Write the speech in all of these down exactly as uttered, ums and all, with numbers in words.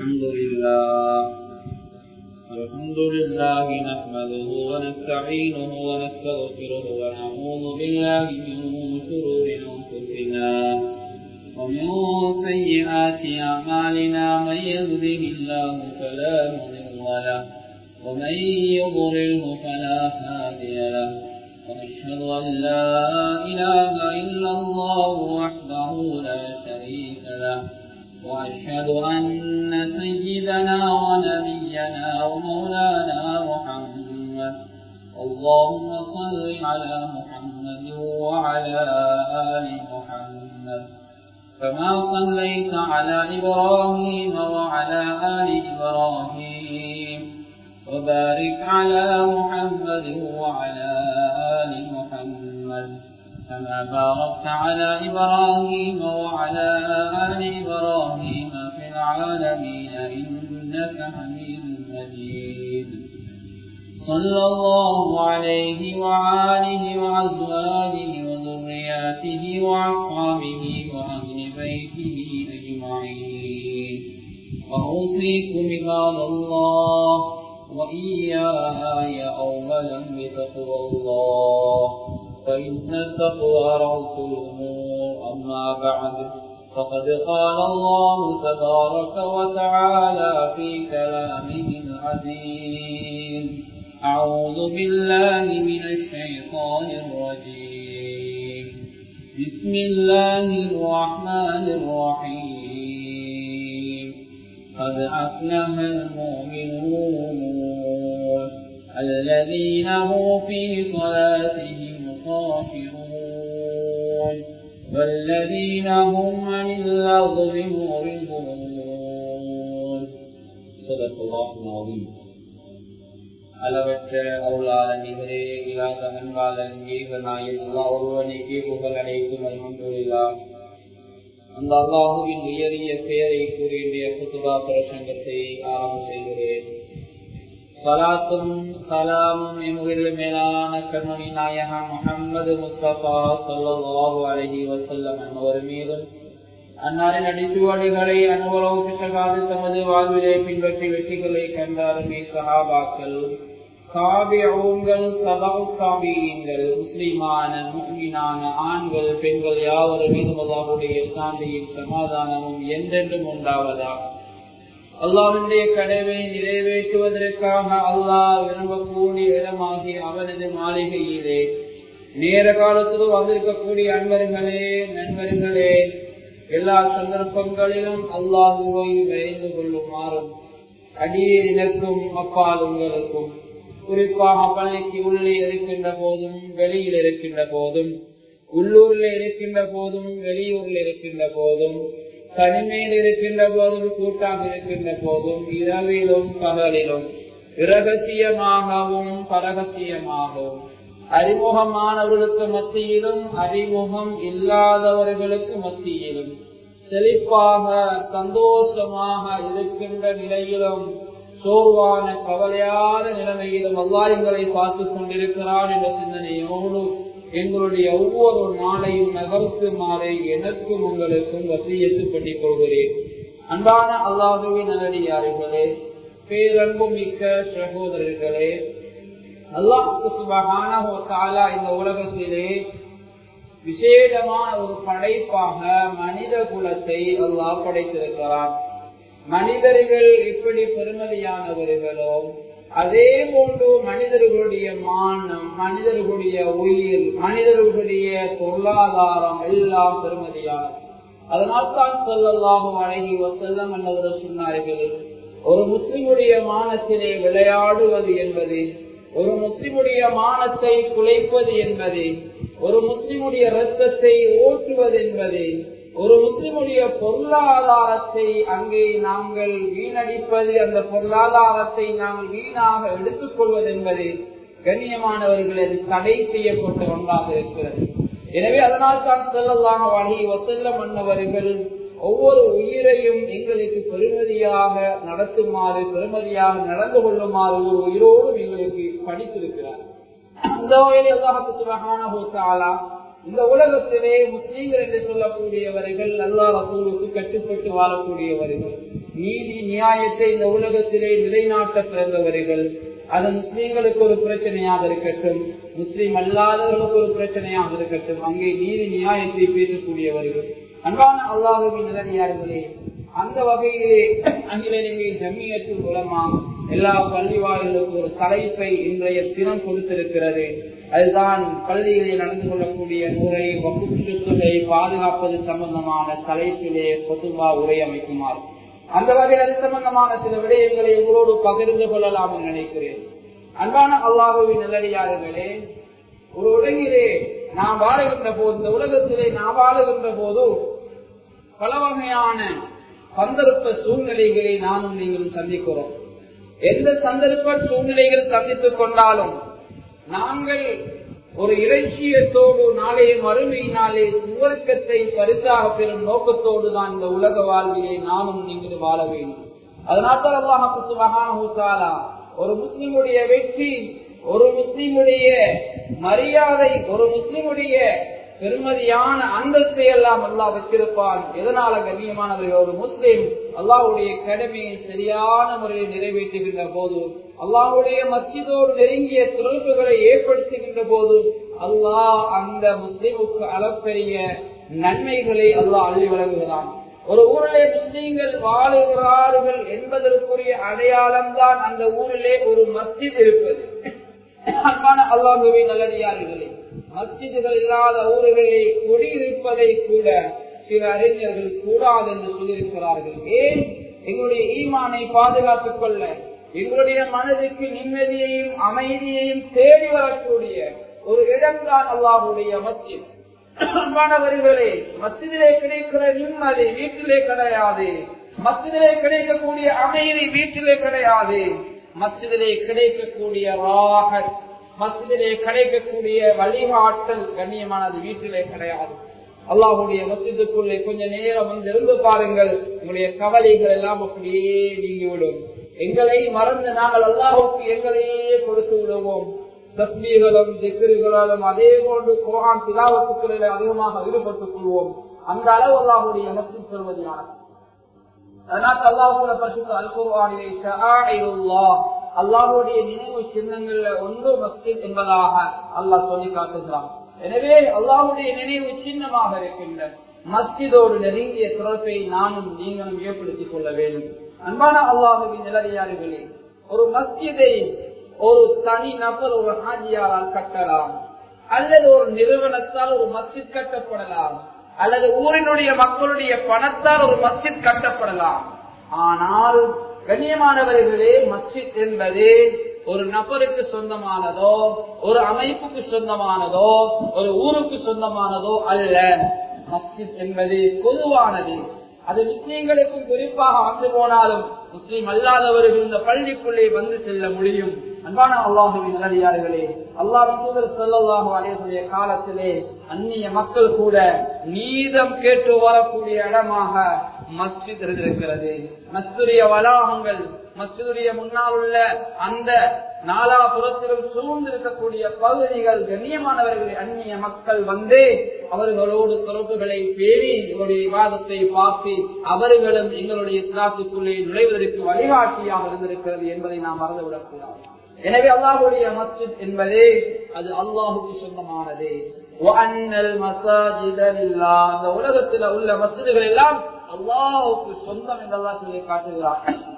الحمد لله الحمد لله نحمده ونستعينه ونستغفره ونعوذ بالله من شرور أنفسنا ومن سيئات أعمالنا من يهده الله فلا مضل له ومن يضلله فلا هادي له ونشهد أن لا إله إلا الله وحده لا شريك له وأشهد أن سيدنا ونبينا ومولانا محمد اللهم صل على محمد وعلى آل محمد كما صليت على إبراهيم وعلى آل إبراهيم وبارك على محمد وعلى آل محمد كما باركت على إبراهيم وعلى آل إبراهيم في العالمين إنك حميد مجيد صلى الله عليه وآله وأزواجه وذرياته وأصحابه وأهل بيته أجمعين وأوصيكم عباد الله وإياي أولا بتقوى الله فإن التقوى رأس الأمور أما بعد فقد قال الله تبارك وتعالى في كلامه العزيز أعوذ بالله من الشيطان الرجيم بسم الله الرحمن الرحيم قد أفلح المؤمنون الذين هم في صلاتهم خاشعون والذين هم عن اللغو معرضون صدق الله العظيم. அளவற்ற அருளாளன் நிகரே இல்லாத மண்பாளன் ஏகநாயன் அல்லாஹ் ஒருவனுக்கே புகழ் அனைத்தும் அல்ஹம்துலில்லாஹ். அந்த அல்லாஹுவின் உயரிய பெயரை கூறிய குத்பா பிரசங்கத்தை ஆரம்பம் செய்கிறேன். சலாத்தும் சலாமும் எமுகில் மேலான கண்மணி நாயகம் முஹம்மது முஸ்தபா ஸல்லல்லாஹு அலைஹி வஸல்லம் அன்னவர் மீதும் அன்னாரின் அடிச்சுவடுகளை அனுபவம் பிசகாது தமது வாழ்விலே பின்பற்றி வெற்றிகளை கண்டாருமே சஹாபாக்கள் தாபிஊன்கள் தபஉ தாபிஈன்கள் முஸ்லிமான முஃமினான ஆண்கள் பெண்கள் யாவர் மீதும் அல்லாஹ்வுடைய சாந்தியும் சமாதானமும் என்றென்றும் உண்டாவதாக. அல்லாஹ்வுடைய கடமை நிறைவேற்றுவதற்காக அல்லாஹ் விரும்பக்கூடிய இடமாகி அவனது மாளிகையிலே நேர காலத்தில் வந்திருக்கக்கூடிய அன்பர்களே நண்பர்களே எல்லா சந்தர்ப்பங்களிலும் அல்லாஹுவை பயந்து கொள்ளுமாறும் அடியேனுக்கும் அப்பால் உங்களுக்கும் குறிப்பாக பள்ளிக்கு உள்ளே இருக்கின்ற போதும் வெளியில் இருக்கின்ற போதும் உள்ளூரில் இருக்கின்ற போதும் வெளியூரில் இருக்கின்ற போதும் தனிமையில் இருக்கின்ற போதும் கூட்டாக இருக்கின்ற போதும் இரவிலும் பகலிலும் இரகசியமாகவும் பரகசியமாகவும் அறிமுகமானவர்களுக்கு மத்தியிலும் அறிமுகம் இல்லாதவர்களுக்கு மத்தியிலும் செழிப்பாக சந்தோஷமாக இருக்கின்ற நிலையிலும் சோர்வான கவலையான நிலைமையிலும் அல்லாஹ் எங்களை பார்த்து கொண்டிருக்கிறான் என்ற சிந்தனையோடு எங்களுடைய ஒவ்வொரு நாளையும் நகர்த்துமாறு எனக்கும் உங்களுக்கும் வசியத்து பண்ணிக் கொள்கிறேன். அன்பான அல்லாஹுவின் நல்லடியார்களே, பேரன்பு மிக்க சகோதரர்களே, அல்லாஹ் சுப்ஹானஹு வ தஆலா இந்த உலகத்திலே விசேடமான ஒரு படைப்பாக மனித குலத்தை அல்லாஹ் படைத்திருக்கிறான். மனிதர்கள் எப்படி பெருமதியானவர்களோ அதே போன்று மனிதர்களுடைய மானம், மனிதர்களுடைய உயிர், மனிதர்களுடைய பொருளாதாரம் எல்லாம் பெருமதியானது. அதனால்தான் ஸல்லல்லாஹு அலைஹி வஸல்லம் என்பவர் சொன்னார்கள், ஒரு முஸ்லிமுடைய மானத்திலே விளையாடுவது என்பது, ஒரு முஸ்லிமுடைய மானத்தை குலைப்பது என்பது, ஒரு முஸ்லிமுடைய இரத்தத்தை ஓட்டுவது என்பது, ஒரு முஸ்லிமுடைய பொருளாதாரத்தை அங்கே நாங்கள் வீணடிப்பது, அந்த பொருளாதாரத்தை நாங்கள் வீணாக எடுத்துக் கொள்வது என்பது கண்ணியமானவர்கள் அது தடை செய்யப்பட்ட ஒன்றாக இருக்கிறது. எனவே அதனால் தான் ஸல்லல்லாஹு அலைஹி வஸல்லம் அன்னவர்கள் ஒவ்வொரு உயிரையும் எங்களுக்கு பெருமதியாக நடத்துமாறு, பெருமதியாக நடந்து கொள்ளுமாறு ஒரு உயிரோடு எங்களுக்கு படித்திருக்கிறார். அந்த வகையில் அல்லாஹ் சுப்ஹானஹு வ தஆலா இந்த உலகத்திலே முஸ்லீம்கள் என்று சொல்லக்கூடியவர்கள் அல்லாஹ் ரசூலுக்கு கட்டுப்பட்டு வாழக்கூடியவர்கள், நீதி நியாயத்தை இந்த உலகத்திலே நிலைநாட்ட பிறந்தவர்கள். அது முஸ்லீம்களுக்கு ஒரு பிரச்சனையாக இருக்கட்டும், முஸ்லீம் அல்லாதவர்களுக்கு ஒரு பிரச்சனையாக இருக்கட்டும், அங்கே நீதி நியாயத்தை பேசக்கூடியவர்கள். அன்பான அல்லாஹ்வின் நல்லடியார்களே, அந்த வகையிலே அகிலங்கை ஜம்மியத்துல் உலமா எல்லா பள்ளிவாய்களுக்கும் ஒரு தலைப்பை இன்றைய தினம் கொடுத்திருக்கிறது. அதுதான் பள்ளிகளில் நடந்து கொள்ளக்கூடிய முறை வகுப்பு சொத்துக்களை பாதுகாப்பது சம்பந்தமான தலைப்பிலே பொதுவா உரை அமைக்குமாறு. அந்த வகையில் அது சம்பந்தமான சில விடயங்களை உங்களோடு பகிர்ந்து கொள்ளலாம் என்று நினைக்கிறேன். அன்பான அல்லாஹ்வின் நல்லடியார்களே, ஒரு உலகிலே நாம் வாழுகின்ற போது, இந்த உலகத்திலே நாம் வாழுகின்ற போது பல வகையான சந்தர்ப்ப சூழ்நிலைகளை நானும் நீங்களும் சந்திக்கிறோம். எந்த சந்தர்ப்ப சூழ்நிலைகள் சந்தித்துக் கொண்டாலும் நாங்கள் ஒரு இலட்சியத்தோடு நாளைய மறுமையினாலே சுவர்க்கத்தை பரிசாக பெறும் நோக்கத்தோடு தான் இந்த உலக வாழ்விலே நானும் நீங்களும் வாழ வேண்டும். அதனால்தான் அல்லாஹ் சுப்ஹானஹு வ தஆலா ஒரு முஸ்லிமுடைய வெற்றி, ஒரு முஸ்லிமுடைய மரியாதை, ஒரு முஸ்லிமுடைய பெருமதியான அந்தஸ்தை எல்லாம் அல்லாஹ் வச்சிருப்பான். எதனால கண்ணியமானவர்கள், ஒரு முஸ்லிம் அல்லாஹ்வுடைய கடமையை சரியான முறையில் நிறைவேற்றுகின்ற போது, அல்லாஹ்வுடைய மஸ்ஜிதோடு நெருங்கிய தொடர்புகளை ஏற்படுத்துகின்ற போது அல்லாஹ் அந்த முஸ்லிமுக்கு அளப்பெரிய நன்மைகளை அல்லாஹ் அள்ளி வழங்குகிறான். ஒரு ஊரிலே முஸ்லீம்கள் வாழுகிறார்கள் என்பதற்குரிய அடையாளம் தான் அந்த ஊரிலே ஒரு மஸ்ஜித் இருப்பது. அன்பான அல்லாஹ்வின் நல்லடியார்களே, மஸ்ஜிதுகள் இல்லாத ஊர்களிலே குடியிருப்பதை கூட சில அறிஞர்கள் கூடாது என்று சொல்லியிருக்கிறார்கள். ஏன்? எங்களுடைய ஈமானை பாதுகாத்துக் கொள்ள, எங்களுடைய மனதுக்கு நிம்மதியையும் அமைதியையும் தேடி வரக்கூடிய ஒரு இடம்தான் அல்லாஹ்வுடைய மஸ்ஜித். அன்பானவர்களே, மஸ்ஜிதிலே கிடைக்கிற நிம்மதி வீட்டிலே கிடையாது, மஸ்ஜிதிலே கிடைக்கக்கூடிய அமைதி வீட்டிலே கிடையாது, மஸ்ஜிதிலே கிடைக்கக்கூடிய ராஹத், மஸ்ஜிதிலே கிடைக்கக்கூடிய வழிகாட்டல் கண்ணியமானது வீட்டிலே கிடையாது. அல்லாஹ்வுடைய மஸ்ஜிதுக்குள்ளே கொஞ்ச நேரம் வந்து இருந்து பாருங்கள், உங்களுடைய கவலைகள் எல்லாம் அப்படியே நீங்கிவிடும். எங்களை மறந்து நாங்கள் அல்லாஹ்வுக்கு எங்களையே கொடுத்து விடுவோம். தஸ்பீகளும் திக்ருகளும் அதே போன்று குர்ஆன் திலாவத்துக்களில் அதிகமாக ஈடுபட்டுக் கொள்வோம். அந்த அளவு அல்லாஹ்வுடைய மஸ்ஜித் பெறுவதியானது. அதனால் அல்லாஹ்வுடைய பரிசுத்த அல் குர்ஆனிலே ஷஆஇருல்லாஹ், அல்லாஹ்வுடைய நினைவு சின்னங்கள்ல ஒன்று மஸ்ஜித் என்பதாக அல்லாஹ் சொல்லி காட்டுகிறான். எனவே அல்லாஹ்வுடைய நினைவு சின்னமாக இருக்கின்ற மஸ்ஜிதோடு நெருங்கிய தொடர்பை நானும் நீங்களும் ஏற்படுத்திக் கொள்ள வேண்டும். அன்பான அல்லாஹ்வின் நல்லடியார்களே, ஒரு மஸ்ஜிதை ஒரு தனி நபர் ஒரு ஹாஜியாரால் கட்டலாம், அல்லது ஒரு நிறுவனத்தால் ஒரு மஸ்ஜித் கட்டப்படலாம், அல்லது ஊரினுடைய மக்களுடைய பணத்தால் ஒரு மஸ்ஜித் கட்டப்படலாம். ஆனால் கண்ணியமானவர்களே, மஸ்ஜித் என்பது ஒரு நபருக்கு சொந்தமானதோ, ஒரு அமைப்புக்கு சொந்தமானதோ, ஒரு ஊருக்கு சொந்தமானதோ அல்ல. மஸ்ஜித் என்பது பொதுவானது. அது முஸ்லீம்களுக்கும் குறிப்பாக வந்து போனாலும் முஸ்லீம் அல்லாதவர்கள் இந்த பள்ளிக்குள்ளே வந்து செல்ல முடியும். அன்பான அல்லாஹ்வின் நல்லடியார்களே, அல்லாஹ் தூதர் ஸல்லல்லாஹு அலைஹி வஸல்லம் காலத்திலே அந்நிய மக்கள் கூட நீதம் கேட்டு வரக்கூடிய இடமாக மஸ்ஜித் இருக்கிறது. மஸ்ஜிதுடைய வளாகங்கள், மஸ்ஜிதுடைய முன்னால் உள்ள அந்த நாலாபுறத்திலும் சூழ்ந்திருக்கக்கூடிய பகுதிகள் கண்ணியமானவர்களை அந்நிய மக்கள் வந்து அவர்களோடு தொடர்புகளை பேணி எங்களுடைய விவாதத்தை பார்த்து அவர்களும் எங்களுடைய இஸ்லாத்துக்குள்ளே நுழைவதற்கு வழிகாட்டியாக இருந்திருக்கிறது என்பதை நாம் மறந்துவிடக்கூடாது. எனவே அல்லாஹ்வுடைய மஸ்ஜித் என்பதே அது அல்லாஹுக்கு சொந்தமானது. அந்த உலகத்தில் உள்ள மஸ்ஜிதுகள் எல்லாம் அல்லாஹுக்கு சொந்தம் என்று அல்லாஹ் சொல்லி காட்டுகிறார்.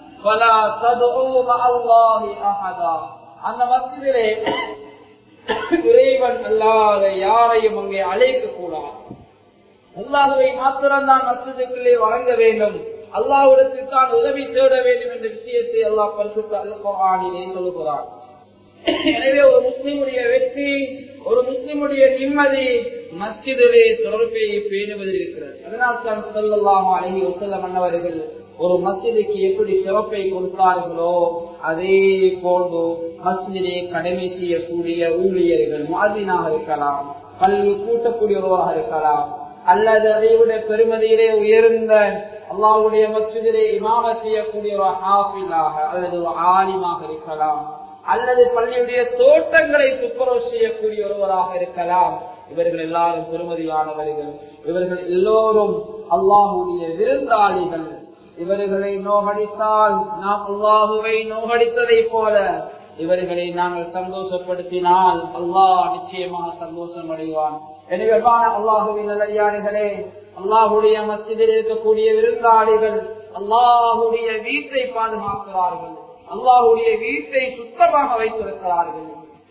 அந்த மஸ்ஜிதிலே இறைவன் அல்லாத யாரையும் அங்கே அழைக்க கூடாது. அல்லாஹ்வை மாத்திரம்தான் மஸ்ஜிதுக்குள்ளே வழங்க வேண்டும், அல்லாஹ்விடத்தில் தான் உதவி தேட வேண்டும் என்ற விஷயத்தை அல்லாஹ் பரிசுத்த அல் குர்ஆனிலே சொல்லுகிறார். எனவே ஒரு முஸ்லிமுடைய வெற்றி, ஒரு முஸ்லிமுடைய நிம்மதி மஸ்ஜிதிலே தொடர்பை பேணுவதில் இருக்கிறது. அதனால் தான் ஸல்லல்லாஹு அலைஹி வஸல்லம் அன்னவர்கள் ஒரு மஸ்ஜிதுக்கு எப்படி சிறப்பை கொடுத்தார்களோ அதே போன்று மஸ்ஜிதிலே கடமை செய்யக்கூடிய ஊழியர்கள், முஅத்தினாக இருக்கலாம், பள்ளி கூட்டக்கூடிய ஒருவராக இருக்கலாம், அல்லது அதை விட பெருமதியிலே உயர்ந்த அல்லாஹ்வுடைய மஸ்ஜிதிலே இமாம செய்யக்கூடிய ஒரு ஹாஃபிலாக அல்லது ஒரு ஆலிமாக இருக்கலாம், அல்லது பள்ளியுடைய தோட்டங்களை துப்புரவு செய்யக்கூடிய ஒருவராக இருக்கலாம். இவர்கள் எல்லாரும் பெருமதியானவர்கள். இவர்கள் எல்லோரும் அல்லாஹுடைய விருந்தாளிகள். இவர்களை நோகடித்தால் நாம் அல்லாஹுவை நோகடித்ததை போல இவர்களை நாங்கள் சந்தோஷப்படுத்தினால் அல்லாஹ் நிச்சயமாக சந்தோஷம் அடைவான். எனவே அல்லாஹுவின் நல்லடியார்களே, அல்லாஹுடைய மஸ்ஜிதில் இருக்கக்கூடிய விருந்தாளிகள் அல்லாஹுடைய வீட்டை பாதுகாக்கிறார்கள், அல்லாஹுடைய வீட்டை சுத்தமாக வைத்திருக்கிறார்கள்.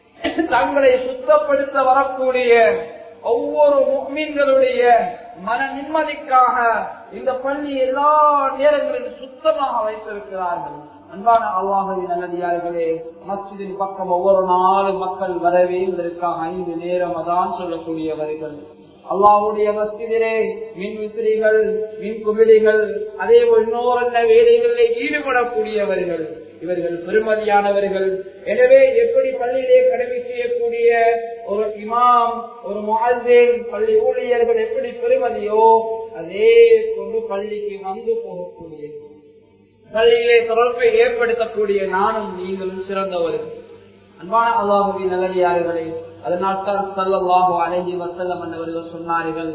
தங்களை சுத்தப்படுத்த வரக்கூடிய ஒவ்வொரு முஃமின்களுடைய மன நிம்மதிக்காக இந்த பள்ளி எல்லா நேரங்களிலும் சுத்தமாக வைத்திருக்கிறார்கள். அன்பான அல்லாஹுவின் நல்லடியார்களே, மஸ்ஜிதின் பக்கம் ஒவ்வொரு நாளும் மக்கள் வரவே இதற்காக ஐந்து நேரம் அதான் சொல்லக்கூடியவர்கள். அல்லாஹுடைய மஸ்ஜிதிலே மின் விசிறிகள், மின் குமிழிகள், அதே போல் இன்னொரு வேலைகளில் ஈடுபடக்கூடியவர்கள். இவர்கள் பெருமதியானவர்கள். எனவே எப்படி பள்ளியிலே கடமை செய்யக்கூடிய ஒரு இமாம், ஒரு முஅஸ்ஸின், பள்ளி ஊழியர்கள் எப்படி பெருமதியோ அதே கொண்டு பள்ளிக்கு வந்து போகக்கூடிய, பள்ளியிலே தொடர்பை ஏற்படுத்தக்கூடிய நானும் நீங்களும் சிறந்தவர்கள். அன்பான அல்லாஹுவின் நல்லடியார்களே, அதனால் தான் ஸல்லல்லாஹு அலைஹி வஸல்லம் அவர்கள் சொன்னார்கள்,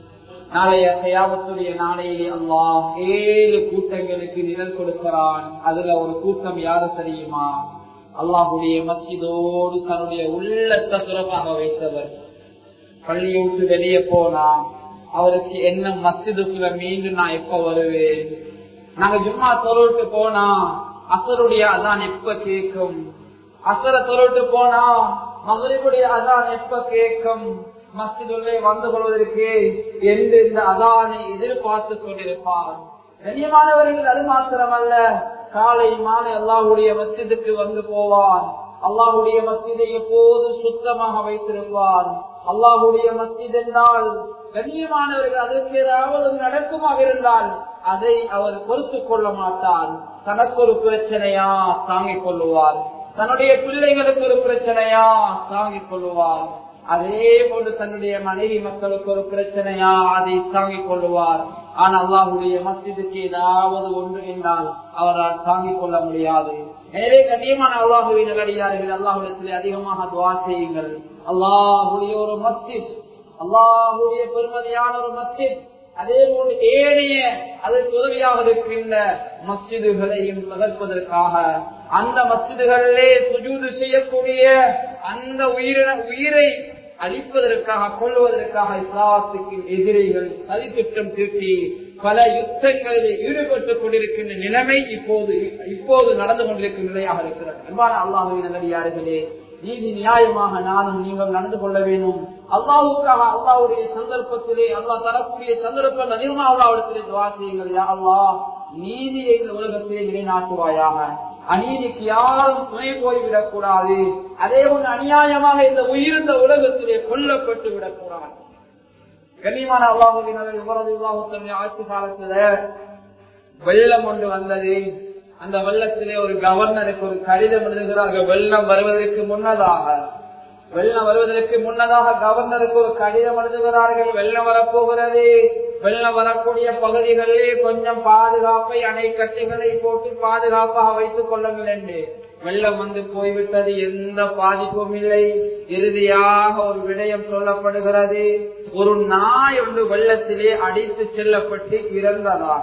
நாளைய கியாமத்துடைய நாளையிலே அல்லாஹ் ஏழு கூட்டங்களுக்கு நிழல் கொடுக்கிறான். அதுல ஒரு கூட்டம் யாரு தெரியுமா? அல்லாஹுடைய மஸ்ஜிதோடு தன்னுடைய உள்ளத்தை சுரமாக வைத்தவர். பள்ளியை விட்டு வெளியே போனா அவருக்கு என்ன மஸ்ஜிதுக்குள்ள மீண்டும் நான் எப்ப வருவேன்? நாங்க ஜும்மா தொழுவிட்டு போனா அசருடைய அதான் எப்ப கேட்கும்? அசர தொழுவிட்டு போனா மகரிபுடைய அதான் எப்ப கேட்கும்? மஸ்ஜிதுள்ளே வந்து கொள்வதற்கு என்று இந்த அதானை எதிர்பார்த்து கொண்டிருப்பார். கண்ணியமானவர்கள், அது மாத்திரமல்ல, காலை மாலை அல்லாஹுடைய மஸ்ஜிதுக்கு வந்து போவார். அல்லாஹுடைய மஸ்ஜிதை எப்போது சுத்தமாக வைத்திருப்பார். அல்லாஹுடைய மஸ்ஜித் என்றால் கண்ணியமானவர்கள் அதற்கு ஏதாவது நடக்குமாக இருந்தால் அதை அவர் பொறுத்துக் கொள்ள மாட்டார். தனக்கு ஒரு பிரச்சனையா தாங்கிக் கொள்ளுவார், தன்னுடைய பிள்ளைகளுக்கு ஒரு பிரச்சனையா தாங்கிக் கொள்ளுவார், அதே போன்று தன்னுடைய மனைவி மக்களுக்கு ஒரு பிரச்சனையா அதை தாங்கிக் கொள்ளுவார். ஆனால் அல்லாஹுடைய மஸ்ஜிதுக்கு ஏதாவது ஒன்று என்றால் அவரால் தாங்கிக் கொள்ள முடியாது. எனவே கண்ணியமான அல்லாஹுவின் நல்லடியார்கள், அல்லாஹுடத்திலே அதிகமாக துஆ செய்யுங்கள். அல்லாஹுடைய ஒரு மஸ்ஜித், அல்லாஹுடைய பெருமதியான ஒரு மஸ்ஜித், அதே போன்று ஏனைய அதற்கு உதவியாக இருக்கின்ற மஸ்ஜிதுகளையும் தகர்ப்பதற்காக, அந்த மஸ்ஜிதுகளிலே சுஜூது செய்யக்கூடிய அந்த உயிரின உயிரை அழிப்பதற்காக, கொள்வதற்காக இஸ்லாத்துக்கு எதிரிகள் சதித்திட்டம் தீட்டி பல யுத்தங்களில் ஈடுபட்டுக் கொண்டிருக்கின்ற நிலைமை இப்போது இப்போது நடந்து கொண்டிருக்கும் நிலையாக இருக்கிறது. அன்பான அல்லாஹுவின் நல்லடியார்களே, நீதி நியாயமாக நானும் நீங்கள் நடந்து கொள்ள வேண்டும். அல்லாஹ்வுக்காக அல்லாஹ்வுடைய சந்தர்ப்பத்திலே அல்லாஹ் தரக்கூடிய சந்தர்ப்பம் அதிகமாக அல்லாஹ்விடத்திலே துஆ செய்யுங்கள். யா அல்லாஹ், நீதியை இந்த உலகத்திலே நிலைநாட்டுவாயாக. அநீதிக்கு யாரும் துணை போய்விடக் கூடாது. அதே ஒன்று அநியாயமாக இந்த உயிர் இந்த உலகத்திலே கொல்லப்பட்டு விடக்கூடாது. கண்ணியமான அல்லாஹுவின் ஆட்சி காலத்துல வெள்ளம் ஒன்று வந்தது. அந்த வெள்ளத்திலே ஒரு கவர்னருக்கு ஒரு கடிதம் எழுதுகிறார்கள். வெள்ளம் வருவதற்கு முன்னதாக வெள்ளம் வருவதற்கு முன்னதாக கவர்னருக்கு ஒரு கடிதம் எழுதுகிறார்கள். வெள்ளம் வரப்போகிறது, வெள்ளம் வரக்கூடிய பகுதிகளிலே கொஞ்சம் பாதுகாப்பை, அணைக்கட்டுகளை போட்டு பாதுகாப்பாக வைத்துக் கொள்ளுங்கள் என்று. வெள்ளம் வந்து போய்விட்டது, எந்த பாதிப்பும் இல்லை. இறுதியாக ஒரு விடயம் சொல்லப்படுகிறது, ஒரு நாய் ஒன்று வெள்ளத்திலே அடித்து செல்லப்பட்டு இறந்ததாக.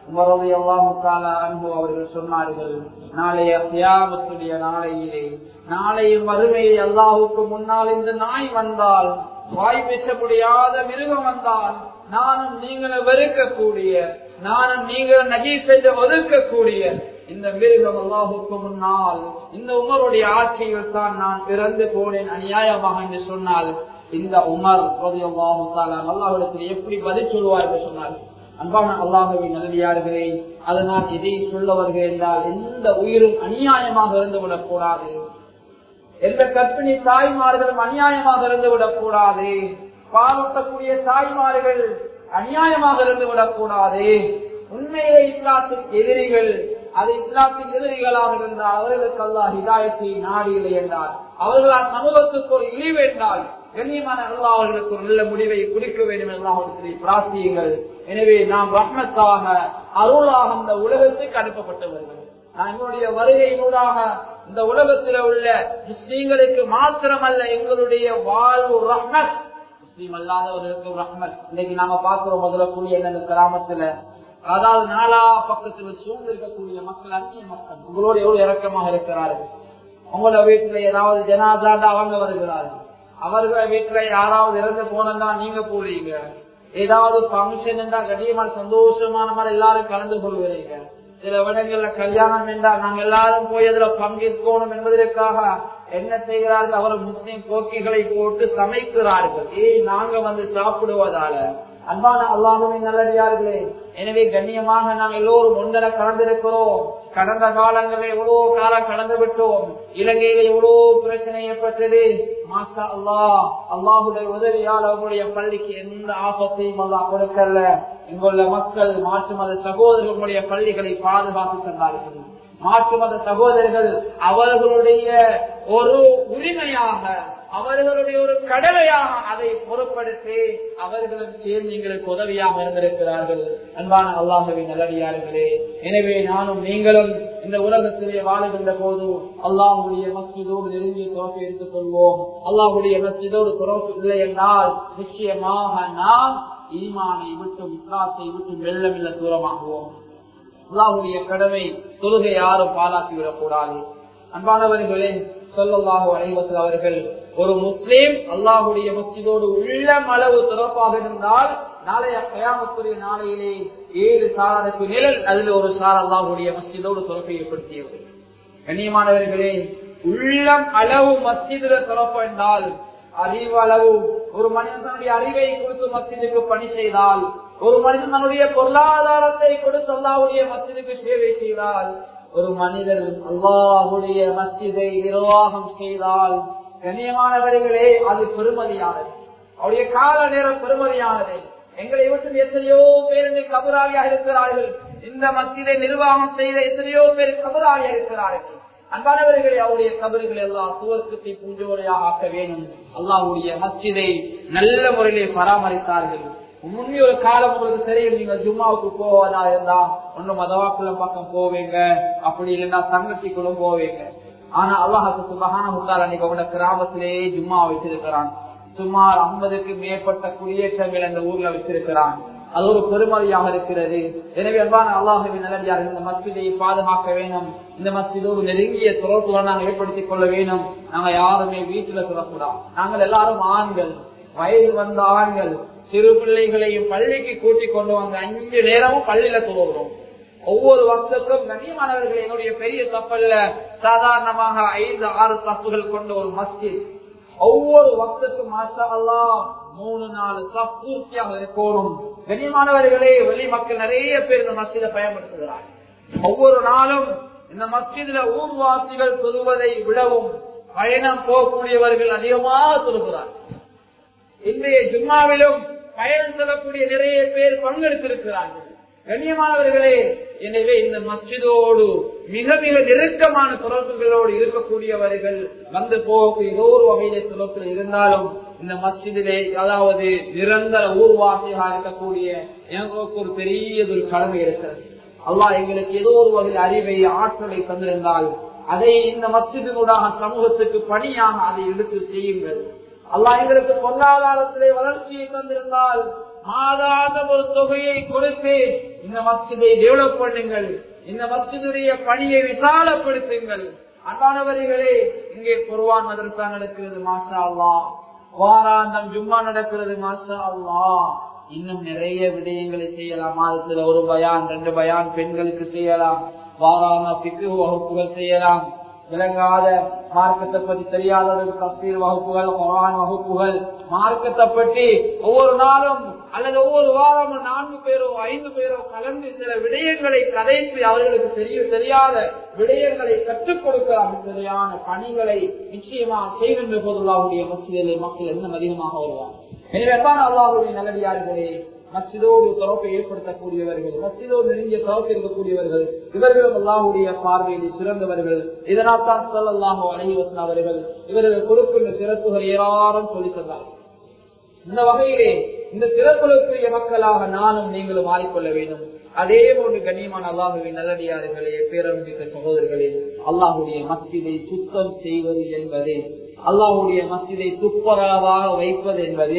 அவர்கள் சொன்னார்கள், நாளைய கியாமத்துடைய நாளையிலே, நாளைய மறுமையை அல்லாஹுக்கு முன்னால் இந்த நாய் வந்தால், வாய் பேச முடியாத மிருகம் வந்தால், நானும் நீங்களும் வெறுக்கக்கூடிய, நானும் நீங்களும் நஜீஸ் என்று ஒதுக்கக்கூடிய இந்த மிருகம் அல்லாஹுக்கு முன்னால், இந்த உமருடைய ஆட்சியில் தான் நான் பிறந்து போனேன் அநியாயமாக என்று சொன்னால், இந்த உமர் அல்லாஹ்விடத்தில் எப்படி பதில் சொல்வார் என்று சொன்னார். அன்பான அல்லாஹுவின் நல்லடியார்களே, அதனால் இதை சொல்லவர்கள் என்றால் எந்த உயிரும் அநியாயமாக இருந்துவிடக் கூடாது. எந்த கர்ப்பிணி தாய்மார்களும் அநியாயமாக இருந்துவிடக் கூடாது. பாலூட்டக்கூடிய தாய்மார்கள் அநியாயமாக இருந்துவிடக் கூடாது. உண்மையிலே இஸ்லாத்தின் எதிரிகள், அது இஸ்லாத்தின் எதிரிகளாக இருந்தால் அவர்களுக்கு அல்லாஹ் ஹிதாயத்தை நாடியில்லை என்றால், அவர்களால் சமூகத்துக்கு ஒரு இழிவு என்றால், கண்ணியமான அல்லாஹ் அவர்களுக்கு ஒரு நல்ல முடிவை கொடுக்க வேண்டும் என்று அவர்களுக்கு பிரார்த்தியுங்கள். எனவே நாம் ரஹ்மத்தாக, அருளாக இந்த உலகத்துக்கு அனுப்பப்பட்டவர்கள். நான் எங்களுடைய வருகையினூடாக இந்த உலகத்தில் உள்ள முஸ்லீம்களுக்கு மாத்திரமல்ல, எங்களுடைய வாழ்வு ரஹ்மத், முஸ்லீம் அல்லாதவர்களுக்கு ரஹ்மத். இன்னைக்கு நாம பார்க்கிறோம் முதல்ல கூடிய இந்த கிராமத்துல, அதாவது நாலா பக்கத்துல சூழ்ந்து இருக்கக்கூடிய மக்கள் அந்நிய மக்கள் உங்களோட எவ்வளவு இறக்கமாக இருக்கிறார்கள். உங்களோட வீட்டுல ஏதாவது ஜனாதாண்டா அவங்க வருகிறார்கள், அவர்களை வீட்டுல யாராவது இறந்து போனா நீங்க போறீங்க, ஏதாவது பங்கன் என்றா கடியமான சந்தோஷமான மாதிரி எல்லாரும் கலந்து கொள்வீங்க. சில இடங்கள்ல கல்யாணம் என்றால் நாங்க எல்லாரும் போய் அதுல பங்கேற்கணும் என்பதற்காக என்ன செய்கிறார்கள், அவர் முஸ்லிம் கோக்கைகளை போட்டு சமைக்கிறார்கள். ஏய் நாங்க வந்து சாப்பிடுவதால. அன்பான அல்லாஹ்வின் நல்லடியார்களே, எனவே கண்ணியமாக நாங்கள் எல்லோரும் ஒன்றரை கலந்திருக்கிறோம். கடந்த காலங்களில் எவ்வளவு காலம் கடந்து விட்டோம். இலங்கையில எவ்வளவு பிரச்சனை ஏற்பட்டது. மாஷா அல்லாஹ், அல்லாஹுடைய உதவியால் அவருடைய பள்ளிக்கு எந்த ஆபத்தையும் அல்லாஹ் கொடுக்கல. இங்குள்ள மக்கள் மாற்று மத சகோதரர்களுடைய பள்ளிகளை பாதுகாத்து தந்தார்கள். மாற்று மத சகோதரர்கள் அவர்களுடைய ஒரு உரிமையாக, அவர்களுடைய ஒரு கடமையாக அதை பொருட்படுத்தி அவர்களும் சேர்ந்து எங்களுக்கு உதவியாக இருந்திருக்கிறார்கள். அன்பான அல்லாஹ்வின் நல்லடியார்களே, எனவே நானும் நீங்களும் இந்த உலகத்திலே வாழுகின்ற போது அல்லாஹ்வுடைய மஸ்ஜிதோடு நெருங்கிய தொடர்பை எடுத்துக் கொள்வோம். அல்லாஹ்வுடைய மஸ்ஜிதோடு தொடர்பு இல்லை என்றால் நிச்சயமாக நாம் ஈமானை விட்டும் இஸ்லாத்தை விட்டும் மெல்ல மெல்ல தூரமாகுவோம். அல்லாஹ்வுடைய கடமை தொழுகை யாரும் பாழாக்கிவிடக் கூடாது. அன்பானவர்களே, ஸல்லல்லாஹு அலைஹி வஸல்லம் அவர்கள் ஒரு முஸ்லிம் அல்லாஹ்வுடைய மஸ்ஜிதோடு உள்ளம் அளவு தொடர்பாக இருந்தால் நாளைய கியாமத்துடைய நாளையிலே ஏழு சாரருக்கு நிழல், அதில் ஒரு சார் அல்லாஹ்வுடைய மஸ்ஜிதோடு தொடர்பை ஏற்படுத்தியது. கண்ணியமானவர்களே, உள்ளம் அளவு மஸ்ஜிதுல தொடர்பு என்றால் அறிவு அளவு. ஒரு மனிதனுடைய அறிவை கொடுத்து மஸ்ஜிதுக்கு பணி செய்தால், ஒரு மனிதன் தன்னுடைய பொருளாதாரத்தை கொடுத்து அல்லாஹ்வுடைய மஸ்ஜிதுக்கு சேவை செய்தால், ஒரு மனிதர் அல்லாஹ்வுடைய மஸ்ஜிதை நிர்வாகம் செய்தால், கண்ணியமானவர்களே, அது பெருமதியானது. அவருடைய கால நேரம் பெருமதியானது. எங்களை விட்டு எத்தனையோ பேர் கபராளியாக இருக்கிறார்கள். இந்த மஸ்ஜிதை நிர்வாகம் செய்த எத்தனையோ பேர் கபராளியாக இருக்கிறார்கள். அன்பானவர்களே, அவருடைய கபறுகளை எல்லாம் சுவர்க்கத்தை பூஞ்சோலையாக ஆக்க வேண்டும். அல்லாஹ்வுடைய மஸ்ஜிதை நல்ல முறையிலே பராமரித்தார்கள். முன்னே ஒரு காலம் உங்களுக்கு தெரியும், நீங்க ஜும்மாவுக்கு போவதா இருந்தா ஒன்னும் மதவாக்குள்ள பக்கம் போவீங்க, அப்படி இல்லைன்னா சங்கத்திக்குள்ளும் போவீங்க. ஆனா அல்லாஹ்வுக்கு சுப்ஹானஹு வ தஆலா இன்னைக்கு உங்க கிராமத்திலேயே ஜும்மா வச்சிருக்கிறான். சுமார் ஐம்பதுக்கு மேற்பட்ட குடியேற்றங்கள் அந்த ஊர்ல வச்சிருக்கிறான். அது ஒரு பெருமதியாக இருக்கிறது. எனவே அன்பான அல்லாஹ்வின் நல்லடியார்கள், இந்த மஸ்ஜிதை பாதுகாக்க வேண்டும். இந்த மஸ்ஜிதோடு நெருங்கிய தொடர்புகளை நாங்கள் ஏற்படுத்திக் கொள்ள வேண்டும். நாங்க யாருமே வீட்டுல சொல்லக்கூடாது. நாங்கள் எல்லாரும் ஆண்கள், வயது வந்த ஆண்கள், சிறு பிள்ளைகளையும் பள்ளிக்கு கூட்டிக் கொண்டு வந்து அஞ்சு நேரமும் பள்ளியில தொழுகிறோம். ஒவ்வொரு வருஷத்துக்கும் கண்ணியமானவர்கள், என்னுடைய பெரிய தப்பல்ல சாதாரணமாக ஐந்து ஆறு தப்புகள் கொண்ட ஒரு மஸ்ஜித். ஒவ்வொரு வக்துக்கும் மாஷா அல்லாஹ் மூணு நாலு தப் பூர்த்தியாக இருக்கணும். கண்ணியமானவர்களே, வெளி மக்கள் நிறைய பேர் இந்த மஸ்ஜிதை பயன்படுத்துகிறார். ஒவ்வொரு நாளும் இந்த மஸ்ஜிதுல ஊர்வாசிகள் தொழுவதை விடவும் பயணம் போகக்கூடியவர்கள் அதிகமாக தொழுகிறார். இன்றைய ஜும்மாவிலும் பயணம் செல்லக்கூடிய நிறைய பேர் பங்கெடுத்திருக்கிறார்கள். கண்ணியமானவர்களே, எனவே இந்த மஸ்ஜிதோடு மிக மிக நெருக்கமான தொடர்புகளோடு இருக்கக்கூடியவர்கள் வந்து போகக்கூடிய ஏதோ ஒரு வகையிலே தொடர்பில் இருந்தாலும் இந்த மஸ்ஜிதிலே, அதாவது நிரந்தர ஊர்வாசியாக இருக்கக்கூடிய எங்களுக்கு ஒரு பெரிய ஒரு கடமை இருக்கிறது. அல்லாஹ் எங்களுக்கு ஏதோ ஒரு வகையில் அறிவை ஆற்றலை தந்திருந்தால் அதை இந்த மஸ்ஜிதினூடாக சமூகத்துக்கு பணியாக அதை எடுத்து செய்யுங்கள். அல்லாஹ் எங்களுக்கு பொருளாதாரத்திலே வளர்ச்சியை தந்திருந்தால் மாதாந்த ஒரு தொகையை கொடுத்து இந்த மஸ்ஜிதை டெவலப் பண்ணுங்கள். இந்த மஸ்ஜிதுடைய பணியை விசாலப்படுத்துங்கள். அன்பானவர்களே, இங்கே குர்ஆன் மதரசா நடக்கிறது, மாஷா அல்லாஹ். வாராந்தம் ஜும்மா நடக்கிறது, மாஷா அல்லாஹ். இன்னும் நிறைய விடயங்களை செய்யலாம். மாதத்துல ஒரு பயான் ரெண்டு பயான் பெண்களுக்கு செய்யலாம். வாராந்த ஃபிக்ஹ் வகுப்புகள் செய்யலாம். விளங்காத மார்க்கத்தை பற்றி தெரியாதவர்களுக்கு தஃசீர் வகுப்புகள், குர்ஆன் வகுப்புகள், மார்க்கத்தை பற்றி ஒவ்வொரு நாளும் அல்லது ஒவ்வொரு வாரமும் நான்கு பேரோ ஐந்து பேரோ கலந்து சில விடயங்களை கதைத்து அவர்களுக்கு தெரிய தெரியாத விடயங்களை கற்றுக் கொடுக்கலாம். இப்படியான பணிகளை நிச்சயமாக செய்கின்ற போது அல்லாஹ்வுடைய மஸ்ஜிதிலே மக்கள் இன்னும் அதிகமாக வருவாங்க. எனவே அல்லாஹ்வுடைய நல்லடியார்களே, மஸ்ஜிதோடு தொடர்பை ஏற்படுத்தக்கூடியவர்கள், மஸ்ஜிதோடு நெருங்கிய தொடர்பு இருக்கக்கூடியவர்கள், இவர்களும் அல்லாஹ்வுடைய பார்வையில் சிறந்தவர்கள். இதனால் தான் ஸல்லல்லாஹு அலைஹி வஸல்லம் அவர்கள் இவர்கள் கொடுக்கின்ற சிறப்புகள் ஏராளம் சொல்லி தந்தார்கள். இந்த வகையிலே இந்த சிறப்புகளுக்குரிய மக்களாக நானும் நீங்களும் மாறிக்கொள்ள வேண்டும். அதே போன்று கண்ணியமான அல்லாஹ்வின் நல்லடியார்களே, பேரன்பிக்க சகோதரர்களே, அல்லாஹ்வுடைய மஸ்ஜிதை சுத்தம் செய்வது என்பது, அல்லாஹ்வுடைய மஸ்ஜிதை துப்புரவாக வைப்பது என்பது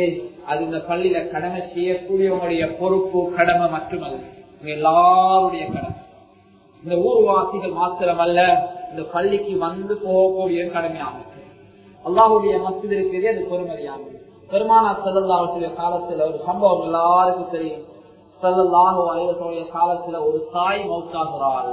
அது இந்த பள்ளியில கடமை செய்யக்கூடியவங்களுடைய பொறுப்பு கடமை மட்டுமல்ல, எல்லாருடைய கடமை. இந்த ஊர்வாசிகள் மாத்திரமல்ல, இந்த பள்ளிக்கு வந்து போகக்கூடிய கடமையாகும். அல்லாஹுடைய மஸ்ஜித் இருக்கிறதே அது பொறுமதியாகும். பெருமானார் ஸல்லல்லாஹு அலைஹி வஸல்லம் காலத்துல ஒரு சம்பவம் எல்லாருக்கும் தெரியும். ஸல்லல்லாஹு அலைஹி வஸல்லம் காலத்துல ஒரு தாய் மௌத்தாகிறாள்.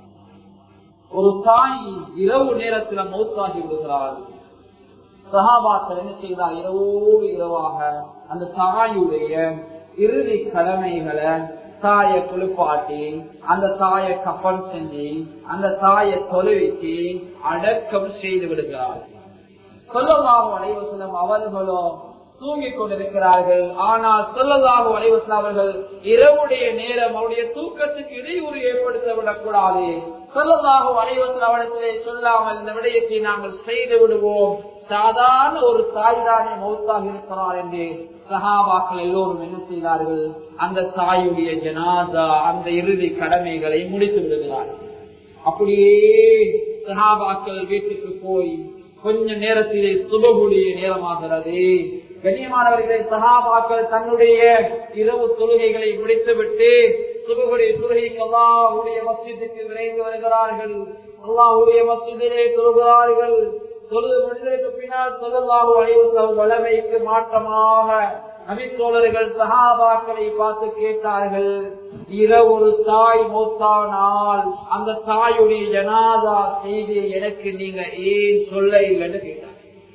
ஒரு தாய் இரவு நேரத்துல மௌத்தாகி விடுகிறாள். சஹாபாக்கள் என்ன செய்தார்? இரவோடு இரவாக அந்த தாயுடைய இறுதி கடமைகளை தாயை குளிப்பாட்டி, அந்த தாயை கப்பல் செஞ்சு, அந்த தாயை தொலைவிச்சு அடக்கம் செய்து விடுகிறார். ஸல்லல்லாஹு அலைஹி வஸல்லம் அவர்களோ தூங்கிக் கொண்டிருக்கிறார்கள். ஆனால் ஸல்லல்லாஹு அலைஹி வஸல்லம் அவர்கள் இரவுடைய நேரம் அவருடைய தூக்கத்துக்கு இடையூறு ஏற்படுத்த விடக்கூடாது. ஸல்லல்லாஹு அலைஹி வஸல்லம் அவரிடத்திலே சொல்லாமல் இந்த விடயத்தை நாங்கள் செய்து விடுவோம், சாதாரண ஒரு தாய் தானே மௌத்தாக இருக்கிறார் என்று சஹாபாக்கள் எல்லோரும் என்ன செய்தார்கள்? அந்த தாயுடைய ஜனாதா அந்த இறுதி கடமைகளை முடித்து விடுகிறார்கள். அப்படியே சஹாபாக்கள் வீட்டுக்கு போய் கொஞ்ச நேரத்திலே சுபகுடைய நேரமாகிறது. கண்ணியமானவர்களை, சஹாபாக்கள் தன்னுடைய இரவு தொழுகைகளை முடித்துவிட்டு சுபகுடைய தொழுகைக்கு அல்லாஹ்வுடைய மஸ்ஜிதுக்கு விரைந்து வருகிறார்கள். அல்லாஹ்வுடைய மஸ்ஜிதிலே தொழுகிறார்கள். தொழுது முடிந்ததற்கு பின்னால் ஸல்லல்லாஹு அலைஹி வஸல்லம் வளமைக்கு மாற்றமாக நபித்தோழர்கள் சஹாபாக்களை பார்த்து கேட்டார்கள், இரவு ஒரு தாய் மௌத்தானால் அந்த தாயுடைய ஜனாதா செய்தி எனக்கு நீங்க ஏன் சொல்ல இல்லைன்னு கேட்டார்.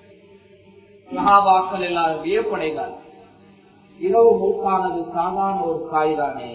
சஹாபாக்கள் எல்லாரும் வியப்படைந்தார். இரவு மௌத்தானது சாதாரண ஒரு தாய் தானே,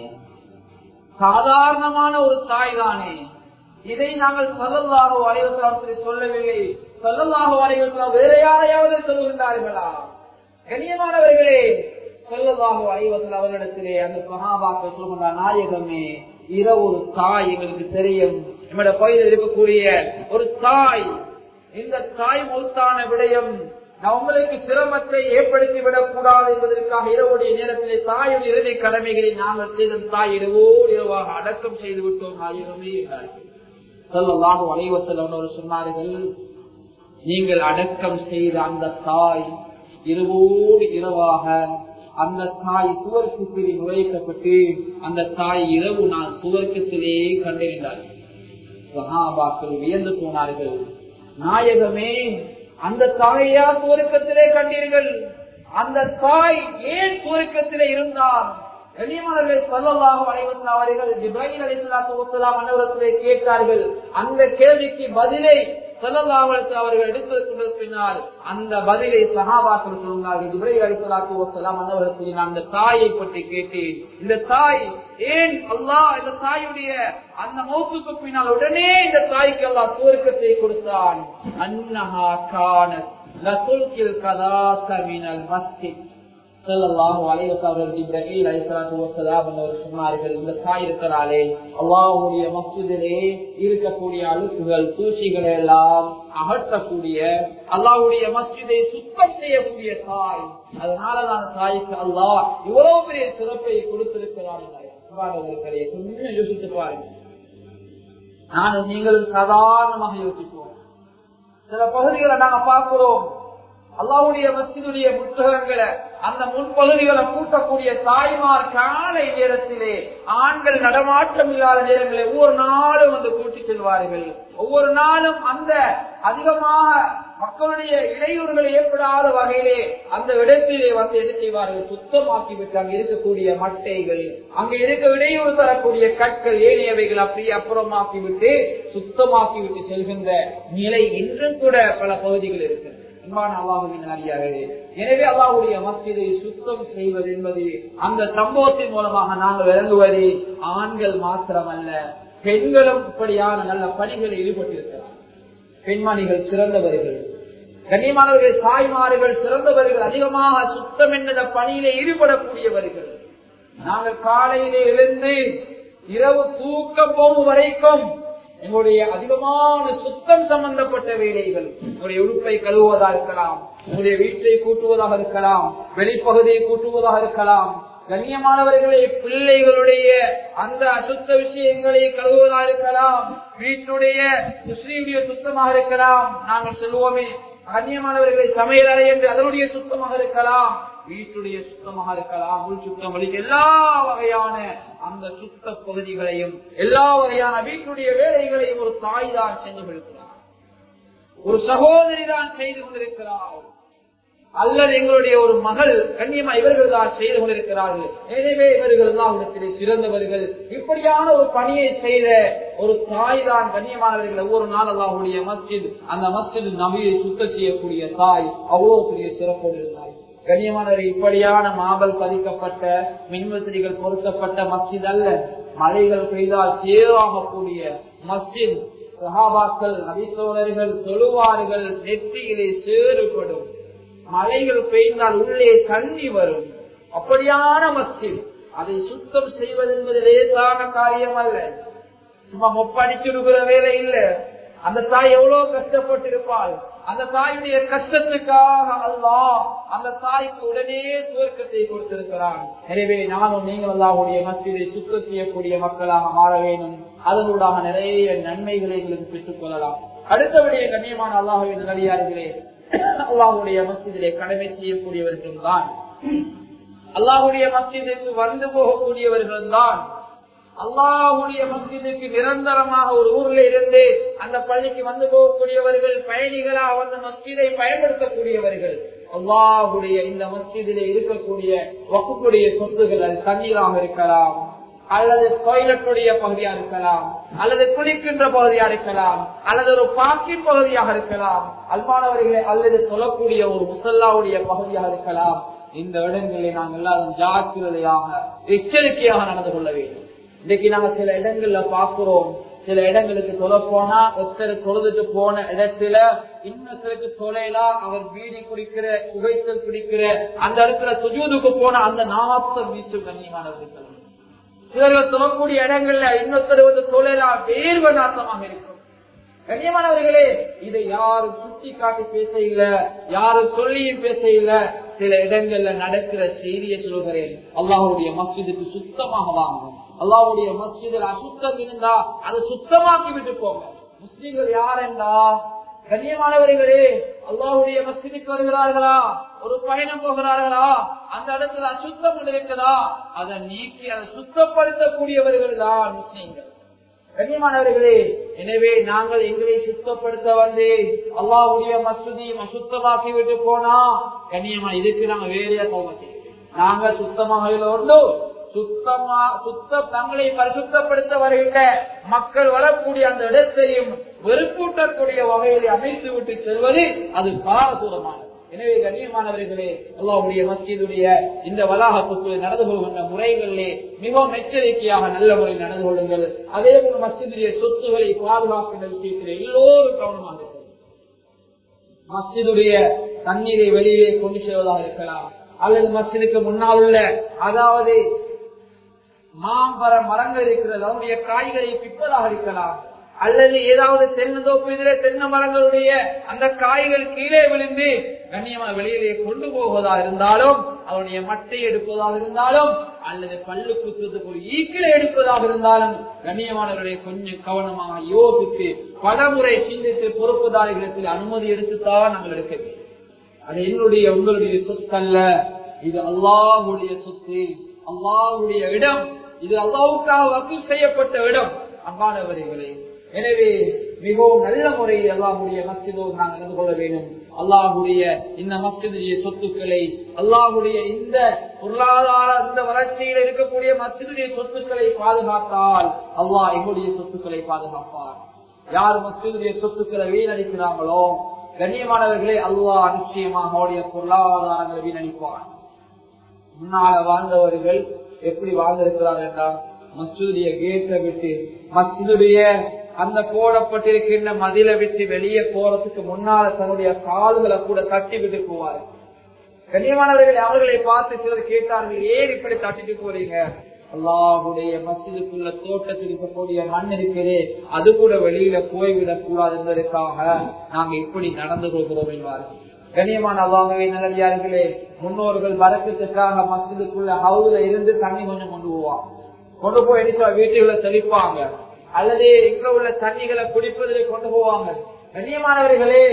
சாதாரணமான ஒரு தாய் தானே, இதை நாங்கள் ஸல்லல்லாஹு அலைஹி வஸல்லம் சொல்லவில்லை, ஸல்லல்லாஹு அலைஹி வஸல்லம் வேற யாரையாவது சொல்லுகின்றார்களா? கண்ணியமானவர்களே, ஸல்லல்லாஹு அலைஹி வஸல்லம் அவர்களிடத்திலே அந்த சஹாபாக்கள் சொல்லுகின்றார், நாயகமே, இரவு ஒரு தாய் எங்களுக்கு தெரியும், நம்முடைய பகுதியில் இருக்கக்கூடிய ஒரு தாய், இந்த தாய் மௌத்தான விடயம் உங்களுக்கு சிரமத்தை ஏற்படுத்தி விடக் கூடாது என்பதற்காக இரவுடைய நேரத்திலே தாயுடைய இறுதி கடமைகளை நாங்கள் செய்த தாய் இரவோடு இரவாக அடக்கம் செய்து விட்டோம் நாயகமே என்றார்கள். ஸல்லல்லாஹு அலைஹி வஸல்லம் அவர்கள் சொன்னார்கள், நீங்கள் அடக்கம் செய்த அந்த தாய் இரவோடு இரவாக அந்த தாய் சுவர்க்கத்திலே நுழைக்கப்பட்டு அந்த தாய் இரவு நாள் சுவர்க்கத்திலே கண்டிருந்தார்கள். சஹாபாக்கள் வியந்து போனார்கள், நாயகமே, அந்த தாயா சுவர்க்கத்திலே கண்டீர்கள்? அந்த தாய் ஏன் சுவர்க்கத்திலே இருந்தார்? கண்ணியமானவர்களே, ஸல்லல்லாஹு அலைஹி வஸல்லம் அவர்கள் ஜிப்ரீல் அலைஹிஸ்ஸலாத்து வஸ்ஸலாம் அன்னவரிடத்திலே கேட்டார்கள். அந்த கேள்விக்கு பதிலை ஸல்லல்லாஹு அலைஹி வஸல்லம் அவர்கள் எடுத்ததற்கு பின்னால் அந்த பதிலை சஹாபாக்கள் சொன்னார்கள். ஜிப்ரீல் அலைஹிஸ்ஸலாத்து வஸ்ஸலாம் அன்னவரிடத்திலே நான் அந்த தாயை பற்றி கேட்டேன், இந்த தாய் ஏன் அல்லாஹ் இந்த தாயுடைய அந்த மௌத்துக்கு பின்னால் உடனே இந்த தாய்க்கு அல்லாஹ் சுவர்க்கத்தை கொடுத்தான்? அன்னஹா கானத் லதுல்கில் கதாஸ மினல் மஸ்ஜித். ஸல்லல்லாஹு அலைஹி வஸல்லம் ஜிப்ரீல் அலைஹிஸ்ஸலாத்து வஸ்ஸலாம் அவர்கள் சொன்னார்கள், இந்த தாய் இருக்கிறாளே, அல்லாஹ்வுடைய மஸ்ஜிதிலே இருக்கக்கூடிய அழுக்குகள் தூசிகளை எல்லாம் அகற்றக்கூடிய, அல்லாஹ்வுடைய மஸ்ஜிதை சுத்தம் செய்யக்கூடிய தாய். அதனாலதான் தாய்க்கு அல்லாஹ் இவ்வளவு பெரிய சிறப்பை கொடுத்திருக்கிறார். கொஞ்சம் யோசித்து பாருங்க. நானும் நீங்களும் சாதாரணமாக யோசிப்போம். சில பகுதிகளை நாங்க பார்க்கிறோம், அல்லாஹ்வுடைய மஸ்ஜிதுடைய புத்தகங்களை அந்த முன்பகுதிகளை கூட்டக்கூடிய தாய்மார் காலை நேரத்திலே ஆண்கள் நடமாட்டம் இல்லாத நேரங்களில் ஒவ்வொரு நாளும் வந்து கூட்டி செல்வார்கள். ஒவ்வொரு நாளும் அந்த அதிகமாக மக்களுடைய இடையூறுகள் ஏற்படாத வகையிலே அந்த இடத்திலே வந்து என்ன செய்வார்கள்? சுத்தமாக்கிவிட்டு அங்க இருக்கக்கூடிய மட்டைகள், அங்க இருக்க இடையூறு தரக்கூடிய கற்கள் ஏனையவைகள் அப்படியே அப்புறமாக்கிவிட்டு சுத்தமாக்கிவிட்டு செல்கின்ற நிலை இன்றும் கூட பல பகுதிகள் இருக்கிறது. எனவே அல்லாஹ்வுடைய மஸ்ஜிதை சுத்தம் செய்வது என்பது அந்த சம்பவத்தின் மூலமாக நாங்கள் விளங்குவது ஆண்கள் மாத்திரமல்ல, பெண்களும் இப்படியான நல்ல பணிகளில் ஈடுபட்டிருக்கிறார். பெண்மணிகள் சிறந்தவர்கள், கண்ணியமானவர்கள், தாய்மார்கள் சிறந்தவர்கள், அதிகமாக சுத்தம் என்ற பணியிலே ஈடுபடக்கூடியவர்கள். நாங்கள் காலையிலே எழுந்து இரவு தூக்கம் போகும் வரைக்கும் எங்களுடைய அதிகமான சுத்தம் சம்பந்தப்பட்ட வேலைகள், உங்களுடைய உடுப்பை கழுவுவதாக இருக்கலாம், உங்களுடைய வீட்டை கூட்டுவதாக இருக்கலாம், வெளிப்பகுதியை கூட்டுவதாக இருக்கலாம், கண்ணியமானவர்களே பிள்ளைகளுடைய அந்த அசுத்த விஷயங்களை கழுவுவதாக இருக்கலாம், வீட்டுடைய முஸ்லீமுடைய சுத்தமாக இருக்கலாம். நாங்கள் சொல்லுவோமே கண்ணியமானவர்களை சமையல் அறை என்று அதனுடைய சுத்தமாக இருக்கலாம். வீட்டுடைய சுத்தமாக இருக்கலாம், உள் சுத்தம் வழி எல்லா வகையான அந்த சுத்த பகுதிகளையும் எல்லா வகையான வீட்டுடைய வேலைகளையும் ஒரு தாய் தான் செஞ்சு கொண்டிருக்கிறார், ஒரு சகோதரி தான் செய்து கொண்டிருக்கிறார், அல்லது எங்களுடைய ஒரு மகள் கண்ணியமா இவர்கள் தான் செய்து கொண்டிருக்கிறார்கள். எனவே இவர்கள் தான் இடத்திலே சிறந்தவர்கள். இப்படியான ஒரு பணியை செய்த ஒரு தாய் தான் கண்ணியமானவர்கள். ஒவ்வொரு நாள் அல்லாஹ்வுடைய மஸ்ஜித், அந்த மஸ்ஜித் நபியை சுத்தம் செய்யக்கூடிய தாய் அவ்வளவு பெரிய சிறப்போடு இருந்தார். கண்ணியமானவர்கள், இப்படியான மாபல் பதிக்கப்பட்ட மின்வசதிகள் பொருத்தப்பட்ட மஸ்ஜித் அல்ல, மழைகள் பெய்தால் சேராகக்கூடிய மஸ்ஜித். சஹாபாக்கள் நபித்தோழர்கள் தொழுவார்கள், நெற்றியிலே சேறுபடும், மழைகள் பெய்தால் உள்ளே தண்ணி வரும். அப்படியான மஸ்ஜித், அதை சுத்தம் செய்வது என்பது லேசான காரியம் அல்ல, சும்மா மொப்படிச்சுடுகிற வேலை இல்ல. அந்த தாய் எவ்வளவு கஷ்டப்பட்டிருப்பாள். அந்த தாயுடைய கஷ்டத்துக்காக அல்லாஹ் அந்த தாய்க்கு உடனே சுவர்க்கத்தை கொடுத்திருக்கிறான். எனவே நானும் நீங்கள் அல்லாஹ்வுடைய மஸ்ஜிதை சுத்தம் செய்யக்கூடிய மக்களாக மாற வேண்டும். அதனூடாக நிறைய நன்மைகளை எங்களுக்கு பெற்றுக் கொள்ளலாம். அடுத்தபடியே கண்ணியமான அல்லாஹ்வின் நல்லடியார்களே, அல்லாஹ்வுடைய மஸ்ஜிதிலே கடமை செய்யக்கூடியவர்கள் தான், அல்லாஹ்வுடைய மஸ்ஜிதுக்கு வந்து போகக்கூடியவர்கள் தான், அல்லாஹ்வுடைய மஸ்ஜிதுக்கு நிரந்தரமாக ஒரு ஊர்ல இருந்து அந்த பள்ளிக்கு வந்து போகக்கூடியவர்கள், பயணிகளாக வந்து மஸ்ஜிதை பயன்படுத்தக்கூடியவர்கள், அல்லாஹ்வுடைய இந்த மஸ்ஜிதிலே இருக்கக்கூடிய வக்ஃபுடைய சொத்துகள், அது தண்ணீராக இருக்கலாம், அல்லது டாய்லெட்டுடைய பகுதியா இருக்கலாம், அல்லது குளிக்கின்ற பகுதியா இருக்கலாம், அல்லது ஒரு பார்க்கிங் பகுதியாக இருக்கலாம், அல்பானவர்களே, அல்லது சொல்லக்கூடிய ஒரு முசல்லாவுடைய பகுதியாக இருக்கலாம். இந்த இடங்களை நாங்கள் எல்லாரும் ஜாக்கிரதையாக எச்சரிக்கையாக நடந்து கொள்ள வேண்டும். இன்னைக்கு நாங்க சில இடங்கள்ல பாக்குறோம், சில இடங்களுக்கு தொலை போனா ஒருத்தர் தொழுதுட்டு போன இடத்துல இன்னொருத்தருக்கு தொலைலா அவர் பீடி குடிக்கிற புகைத்தல் குடிக்கிற அந்த இடத்துல சுஜூதுக்கு போன அந்த நாமத்தை வீச்சு கண்ணியமானவர்கள். சிலர்கள் தொழக்கூடிய இடங்கள்ல இன்னொருத்தர் வந்து தொழிலா வேர்வ நாசமாக இருக்கும். கண்ணியமானவர்களே, இதை யாரும் சுட்டி காட்டி பேச இல்ல, யாரும் சொல்லியும் பேச இல்ல. சில இடங்கள்ல நடக்கிற செய்தியை சொல்கிறேன். அல்லாஹ்வுடைய மஸ்ஜிதுக்கு சுத்தமாக வாங்கும். அல்லாஹ்வுடைய மஸ்ஜிதில் அசுத்தம் இருந்தா அதை சுத்தமாக்கி விட்டு போங்க. முஸ்லிம்கள் யார் என்றா கண்ணியமானவர்களே, அல்லாஹ்வுடைய மஸ்ஜிதுக்கு வருகிறார்களா, ஒரு பயணம் போகிறார்களா, அந்த இடத்துல அசுத்தம் இருக்குதா, அதை நீக்கி அதை சுத்தப்படுத்தக்கூடியவர்கள் தான் முஸ்லிம்கள். கண்ணியமானவர்களே, எனவே நாங்கள் எங்களை சுத்தப்படுத்த வந்து அல்லாஹ்வுடைய மஸ்ஜிதையும் அசுத்தமாக்கி விட்டு போனா கண்ணியமா இதுக்கு நாங்க வேறையா போக நாங்க சுத்தமாக உண்டு. சுத்தமா சுத்தம் தங்களை பரிசுத்தப்படுத்த வருகின்ற மக்கள் வரக்கூடிய அந்த இடத்தையும் வெறுப்பூட்டக்கூடிய வகையில் அமைத்து விட்டு செல்வது அது பாரதூரமானது. எனவே கண்ணியமானவர்களே, அல்லாஹ்வுடைய மஸ்ஜிதுடைய இந்த வளாகத்துக்குள் நடந்து கொள்கின்ற முறைகளிலே மிகவும் எச்சரிக்கையாக நல்ல முறையில் நடந்து கொள்ளுங்கள். அதே போல மஸ்ஜிதுடைய சொத்துக்களை பாதுகாக்கின்ற விஷயத்திலே எல்லோரும் கவனமாக இருக்கிறது. மஸ்ஜிதுடைய தண்ணீரை வெளியே கொண்டு செல்வதாக இருக்கலாம், அல்லது மஸ்ஜிதுக்கு முன்னால் உள்ள அதாவது மாம்பர மரங்கள் இருக்கிறது அதனுடைய காய்களை பிப்பதாக இருக்கலாம், அல்லது ஏதாவது தென்னந்தோப்பு இதிலே தென்னை மரங்களுடைய அந்த காய்கள் கீழே விழுந்து கண்ணியமா வெளியிலே கொண்டு போவதா இருந்தாலும், அதனுடைய மட்டை எடுப்பதாக இருந்தாலும், அல்லது பல்லு குத்துறதுக்கு ஒரு ஈக்கிலை எடுப்பதாக இருந்தாலும் கண்ணியமானவர்களை கொஞ்சம் கவனமாக யோசித்து பலமுறை சிந்தித்து பொறுப்புதாரிகளிடத்தில் அனுமதி எடுத்துத்தான் நாங்கள் எடுக்க வேண்டும். அது என்னுடைய உங்களுடைய சொத்தல்ல, இது அல்லாஹ்வுடைய சொத்து, அல்லாஹ்வுடைய இடம், இது அல்லாஹ்வுக்காக வக்ஃப் செய்யப்பட்ட இடம். அன்பானவர்களே, எனவே மிகவும் நல்ல முறையில் அல்லாஹ்வுடைய மஸ்ஜிதோடு நாங்கள் நடந்து கொள்ள வேண்டும். அல்லாஹ்வுடைய இந்த மஸ்ஜிதுடைய சொத்துக்களை, அல்லாஹ்வுடைய இந்த பொருளாதார இந்த வளர்ச்சியில் இருக்கக்கூடிய மஸ்ஜிதுடைய சொத்துக்களை பாதுகாத்தால் அல்லாஹ் எங்களுடைய சொத்துக்களை பாதுகாப்பார். யார் மஸ்ஜிதுடைய சொத்துக்களை வீணடிக்கிறாங்களோ கண்ணியமானவர்களே, அல்லாஹ் நிச்சயமாக அவருடைய பொருளாதாரங்களை வீணடிப்பார். முன்னால வாழ்ந்தவர்கள் எப்படி வாழ்ந்திருக்கிறார்கள் என்றால், மஸ்ஜிதுடைய கேட்டை விட்டு மஸ்ஜிதுடைய அந்த போடப்பட்டிருக்கின்ற மதிலை விட்டு வெளியே போறதுக்கு முன்னால தன்னுடைய கால்களை கூட தட்டி விட்டு போவார். கண்ணியமானவர்கள் அவர்களை பார்த்து சிலர் கேட்டார்கள், ஏன் இப்படி தட்டிட்டு போறீங்க? அல்லாஹ்வுடைய மஸ்ஜிதுக்குள்ள தோட்டத்தில் இருக்கக்கூடிய மண் இருக்கிறே அது கூட வெளியில போய்விடக் கூடாது என்பதற்காக நாங்க இப்படி நடந்து கொள்கிறோம் என்பார்கள். கண்ணியமான அல்லாஹ்வே நல்லடியார்களே, முன்னோர்கள் வரக்கத்துக்காக மஸ்ஜிதுக்குள்ள ஹவுல இருந்து தண்ணி கொஞ்சம் கொண்டு போவாங்க, கொண்டு போய் எடுத்தா வீட்டுகளை தெளிப்பாங்க, அல்லது இங்க உள்ள தண்ணிகளை குடிப்பதில் கொண்டு போவாங்க. கண்ணியமானவர்களே,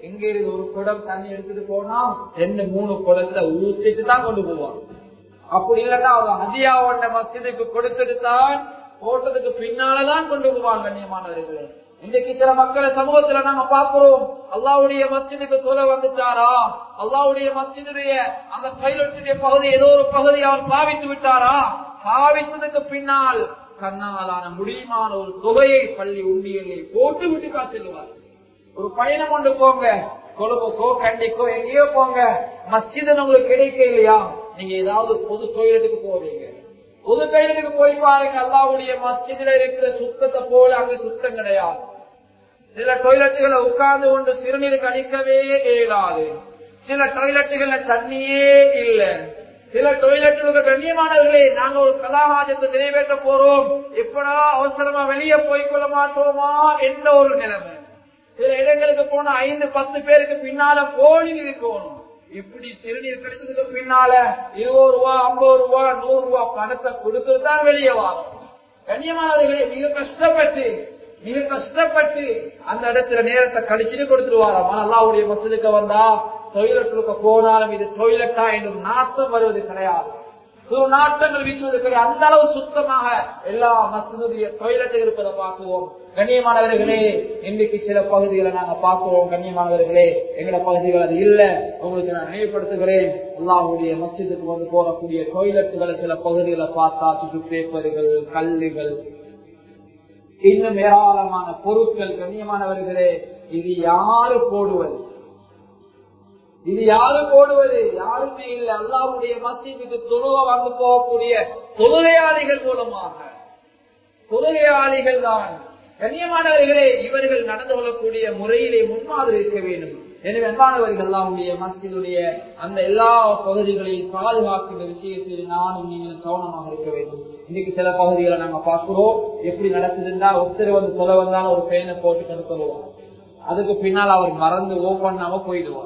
எங்க இருந்து ஒரு குடம் தண்ணி எடுத்துட்டு போனா ரெண்டு மூணு குடத்தை ஊத்திட்டு தான் கொண்டு போவாங்க. அப்படி இல்லைன்னா அவங்க ஹதியாவோட மஸ்ஜிதுக்கு கொடுத்துட்டு தான் போட்டதுக்கு பின்னாலதான் கொண்டு போவாங்க. கண்ணியமானவர்களே, இன்றைக்கு சில மக்களை சமூகத்துல நாங்க பாக்குறோம், அல்லாஹ்வுடைய மஸ்ஜிதுக்கு தொலை வந்துட்டாரா, அல்லாஹ்வுடைய மஸ்ஜிதுடைய அந்த கைலொட்டுடைய பகுதி ஏதோ ஒரு பகுதி அவர் பாவித்து விட்டாரா, பாவித்ததுக்கு பின்னால் கண்ணாலான முடியுமான ஒரு தொகையை பள்ளி உண்டியலை போட்டு விட்டு காத்திடுவார். ஒரு பயணம் கொண்டு போங்க, கொழும்புக்கோ கண்டிக்கோ எங்கேயோ போங்க, மஸ்ஜிது உங்களுக்கு கிடைக்க இல்லையா, நீங்க ஏதாவது பொது டொய்லெட்டுக்கு போவீங்க. பொது டொய்லெட்டுக்கு போய் பாருங்க, அல்லாஹ்வுடைய மஸ்ஜிதுல இருக்கிற சுத்தத்தை போல அங்க சுத்தம் கிடையாது. சில டொய்லெட்டுகளை உட்கார்ந்து கொண்டு சிறுநீர் கழிக்கவே இயலாது. சில டொய்லெட்டுகள்ல தண்ணியே இல்லை. சில டொய்லெட்டுகளுக்கு கண்ணியமானவர்களே, நாங்க ஒரு கலாகாஜத்தை நிறைவேற்ற போறோம், எப்படா அவசரமா வெளியே போய்கொள்ள மாட்டோமா என்ற ஒரு நிலைமை. சில இடங்களுக்கு போனா ஐந்து பத்து பேருக்கு பின்னால போலி இருக்கணும். இப்படி சிறுநீர் கிடைச்சதுக்கு பின்னால இருபது ரூபா ஐம்பது ரூபா நூறு ரூபா பணத்தை கொடுத்துதான் வெளியே வரும். கண்ணியமானவர்களே, மிக கஷ்டப்பட்டு மிக கஷ்டப்பட்டு அந்த இடத்துல நேரத்தை கழிச்சுட்டு கொடுத்துருவாராம். அல்லாஹ்வுடைய மஸ்ஜிதுக்கு வந்தா டொய்லெட்டுக்கு போனாலும் இது டொய்லெட்டா என்று நாட்டம் வருவது கிடையாது, நாட்டங்கள் வீசுவது கிடையாது. அந்த அளவு சுத்தமாக எல்லா மஸ்ஜிதுடைய டொய்லெட்டுகள் இருப்பதை பார்க்குவோம். கண்ணியமானவர்களே, இன்றைக்கு சில பகுதிகளை நாங்க பார்க்கிறோம். கண்ணியமானவர்களே, எங்களோட பகுதிகள் அது இல்ல. உங்களுக்கு நான் நினைவுபடுத்துகிறேன், அல்லாஹ்வுடைய மஸ்ஜிதுக்கு வந்து போகக்கூடிய டொய்லெட்டுகளை சில பகுதிகளை பார்த்தா சுற்று பேப்பர்கள், கல்லுகள், இன்னும் ஏராளமான பொருட்கள். கண்ணியமானவர்களே, இது யாரு போடுவது, இது யாரு போடுவது? யாருமே இல்லை. அல்லாஹ்வுடைய மஸ்ஜிதுக்கு தொழுக வந்து போகக்கூடிய தொழுகையாளிகள் மூலமாக, தொழுகையாளிகள் தான். கண்ணியமானவர்களே, இவர்கள் நடந்து கொள்ளக்கூடிய முறையிலே முன்மாதிரி இருக்க வேண்டும். எனவே அன்பானவர்கள், அல்லாஹ்வுடைய மஸ்ஜிதுடைய அந்த எல்லா பகுதிகளையும் பாதுகாக்கின்ற விஷயத்தில் நானும் நீங்கள் கவனமாக இருக்க வேண்டும். இன்னைக்கு சில பகுதிகளை நாங்க பார்க்கிறோம், எப்படி நடக்குதுன்னா ஒருத்தர் வந்து சொல்ல வந்தாலும் ஒரு பெயினை போட்டு கொண்டு சொல்லுவாங்க, அதுக்கு பின்னால் அவர் மறந்து ஓப்பன்னாம போயிடுவார்.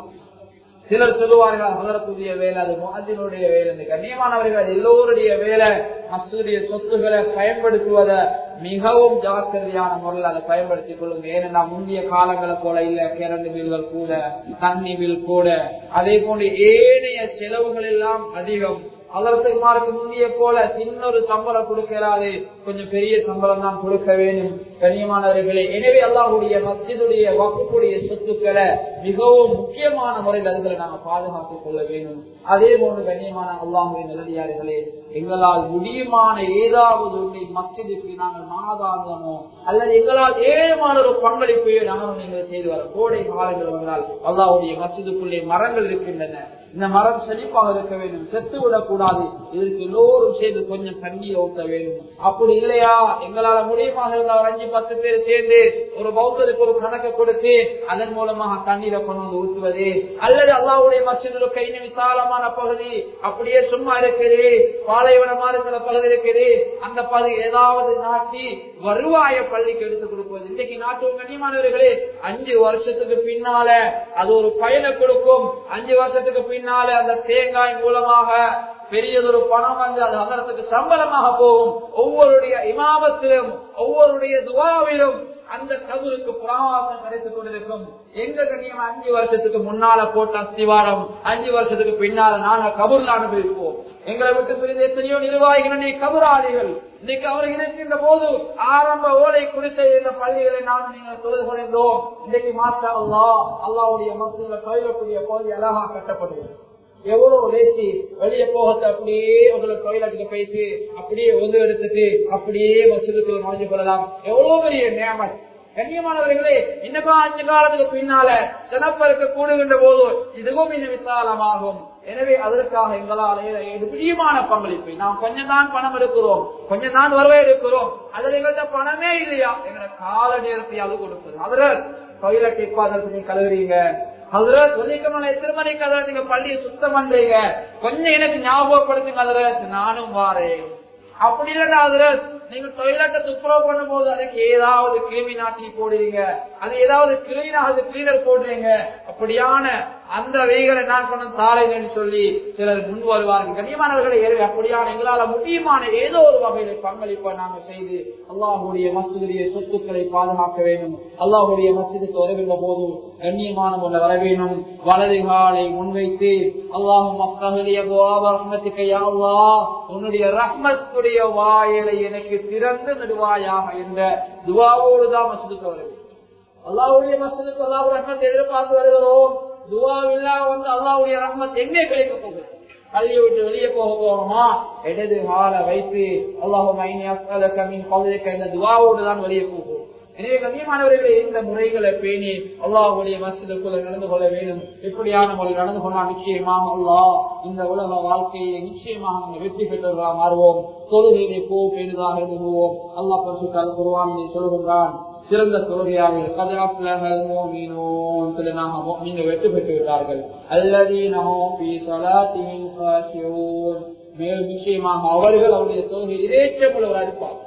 சிலர் சொல்லுவார்கள் அதற்குரிய வேலை அது முஅத்தினுடைய வேலை. கண்ணியமானவர்கள், அது எல்லோருடைய வேலை. மஸ்ஜிதுடைய சொத்துக்களை பயன்படுத்துவதை மிகவும் ஜாக்கிரதையான முறையில் அதை பயன்படுத்திக் கொள்ளுங்க. ஏன்னா முந்தைய காலங்களை போல இல்ல, கரண்ட் பில்கள் கூட, தண்ணி பில் கூட, அதே போன்று ஏனைய செலவுகள் எல்லாம் அதிகம். அதற்கு முந்தைய போல சின்ன ஒரு சம்பளம் கொடுக்கிறாரு, கொஞ்சம் பெரிய சம்பளம் தான் கொடுக்க வேண்டும். கண்ணியமானவர்களே, எனவே அல்லாஹ்வுடைய மஸ்ஜிதுடைய வக்ஃபுடைய சொத்துக்களை மிகவும் முக்கியமான முறையில் அதுகளை நாங்கள் பாதுகாத்துக் கொள்ள வேண்டும். அதே போன்று கண்ணியமான அல்லாஹ்வுடைய நல்லடியார்களே, எங்களால் முடியுமான ஏதாவது ஒன்றை மஸ்ஜிதுக்கு நாங்கள் மாதாந்தமோ அல்லது எங்களால் ஏழுமான ஒரு பங்களிப்பையோ நாங்கள் நீங்கள் செய்து வர. கோடை காலங்கள் வந்தால் அல்லாஹ்வுடைய மஸ்ஜிதுக்குள்ளே மரங்கள் இருக்கின்றன, இந்த மரம் செழிப்பாக இருக்க வேண்டும், செத்து விடக்கூடாது. இதற்கு எல்லோரும் சேர்ந்து கொஞ்சம் தண்ணியை ஊற்ற வேண்டும். அப்படி இல்லையா, எங்களால முடியுமாக இருந்தால் ஒரு அஞ்சு பத்து பேர் சேர்ந்து ஒரு பௌத்தருக்கு ஒரு கணக்கு கொடுத்து அதன் மூலமாக தண்ணீரை கொண்டு வந்து ஊற்றுவது, அல்லது அல்லாஹ்வுடைய மஸ்ஜிதுல கைன விசாலமான பகுதி அப்படியே சும்மா இருக்குது, பாலைவனமான சில பகுதி இருக்குது, அந்த பகுதி ஏதாவது நாட்டி வருவாய பள்ளிக்கு எடுத்துக் கொடுப்பது. இன்றைக்கு நாட்டு கண்ணியமானவர்களே, அஞ்சு வருஷத்துக்கு பின்னால அது ஒரு பயனை கொடுக்கும். அஞ்சு வருஷத்துக்கு பின்னால அந்த தேங்காய் மூலமாக பெரியதொரு பணம் வந்து அது அதற்கு சம்பளமாக போகும். ஒவ்வொருடைய இமாமத்திலும் ஒவ்வொருடைய துவாவிலும் அந்த கபருக்கு புறாவாசம் கிடைத்துக் கொண்டிருக்கும். எங்க கண்ணியம் அஞ்சு வருஷத்துக்கு முன்னால போட்ட அஸ்திவாரம் அஞ்சு வருஷத்துக்கு பின்னால நாங்க கபூர்ல அனுபவிப்போம். எங்களை விட்டு பிரிந்து எத்தனையோ நிர்வாகிகள் கபூராளிகள் இன்னைக்கு அவர் இருக்கின்ற போது ஆரம்ப ஓலை குடிசை இந்த பள்ளிகளை நாம் நீங்கள் தொழுது கொண்டிருந்தோம். இன்னைக்கு மாற்றா அல்லாஹ் அல்லாஹ்வுடைய மஸ்ஜிதுல தொழிலக்கூடிய பகுதி அழகா கட்டப்படுகிறது. எவ்வளவு லேசி வெளியே போகத்தை அப்படியே உங்களுக்கு டொய்லெட்டுக்கு போயிட்டு அப்படியே ஒன்று எடுத்துட்டு அப்படியே மசூதுக்குள்ள நுழைஞ்சு கொள்ளலாம். எவ்வளவு பெரிய நியமத். கண்ணியமானவர்களே, இன்னும் அஞ்சு காலத்துக்கு பின்னால சிறப்பருக்கு கூடுகின்ற போது இதுவும் இன்னும் விசாலமாகும். எனவே அதற்காக எங்களால் பிரியமான பங்களிப்பை நாம் கொஞ்சம் தான் பணம் எடுக்கிறோம், கொஞ்சம் தான் வருவாய் எடுக்கிறோம், அதில் எங்கள்கிட்ட பணமே இல்லையா எங்களை கால நேரத்தையாவது கொடுப்பது. அதில் டொய்லெட் இப்ப அதற்கு நீங்க கழுவுறீங்க, எத்தனை மணிக்கு அதை நீங்க பள்ளியை சுத்தம் பண்றீங்க, கொஞ்சம் எனக்கு ஞாபகப்படுத்துங்க அதற்கு நானும் வாரேன். அப்படி இல்லைன்னா அதற்கு நீங்க டொய்லெட்டை துப்புரவு பண்ணும் போது அதுக்கு ஏதாவது கிருமி நாட்டி போடுறீங்க, அது ஏதாவது கிளீனாக கிளீனர் போடுறீங்க. அப்படியான அந்த வைகளை நான் சொன்ன தாளைன்னு சொல்லி சிலர் முன் வருவார்கள். கண்ணியமானவர்களை ஏறி அப்படியான எங்களால முடியுமான ஏதோ ஒரு வகையில பங்களிப்பை நாங்கள் செய்து அல்லாஹுடைய மஸ்ஜிதுடைய சொத்துக்களை பாதுகாக்க வேண்டும். அல்லாஹுடைய மஸ்ஜிதுக்கு வருகின்ற போது கண்ணியமான முறை வர வேண்டும். வலது காலை முன்வைத்து அல்லாஹும் உன்னுடைய ரஹ்மத்துடைய வாயிலை எனக்கு திறந்து நடுவாயாக என்ற துவாவோடுதான் மஸ்ஜிதுக்கு வர வேண்டும். அல்லாஹ்வுடைய மஸ்ஜிதுக்கு அல்லாஹ் ரஹ்மத் எதிர்பார்த்து வருகிறோம். துவா இல்லா வந்து அல்லாஹ்வுடைய ரஹ்மத் எங்கே கிடைக்க போகுது? கல்வியை விட்டு வெளியே போக போறோமா? இடது கால வைத்து அல்லாஹும்ம இன்னி அஸ்அலுக மின் ஃபضلிக என்ற துவாவோடு தான் வெளியே போகும். எனவே கண்ணியமானவர்களே, இந்த முறைகளை பேணி அல்லாஹ்வுடைய மஸ்ஜிதுக்குள்ள நடந்து கொள்ள வேண்டும். இப்படியான முறையில் நடந்து கொண்டால் நிச்சயமாக அல்லாஹ் இந்த உலக வாழ்க்கையை நிச்சயமாக நம்ம வெற்றி பெற்றவர்களாக மாறுவோம். தொழுகையை போ பெரிதாக எழுதுவோம். அல்லாஹ் பரிசுத்த குர்ஆனிலே சொல்கின்றான், சிறந்த தொழுகையாக வெற்றி பெற்று விட்டார்கள். மேலும் நிச்சயமாக அவர்கள் அவருடைய தொழுகை இறைச்சம் உள்ளவர் இருப்பார்.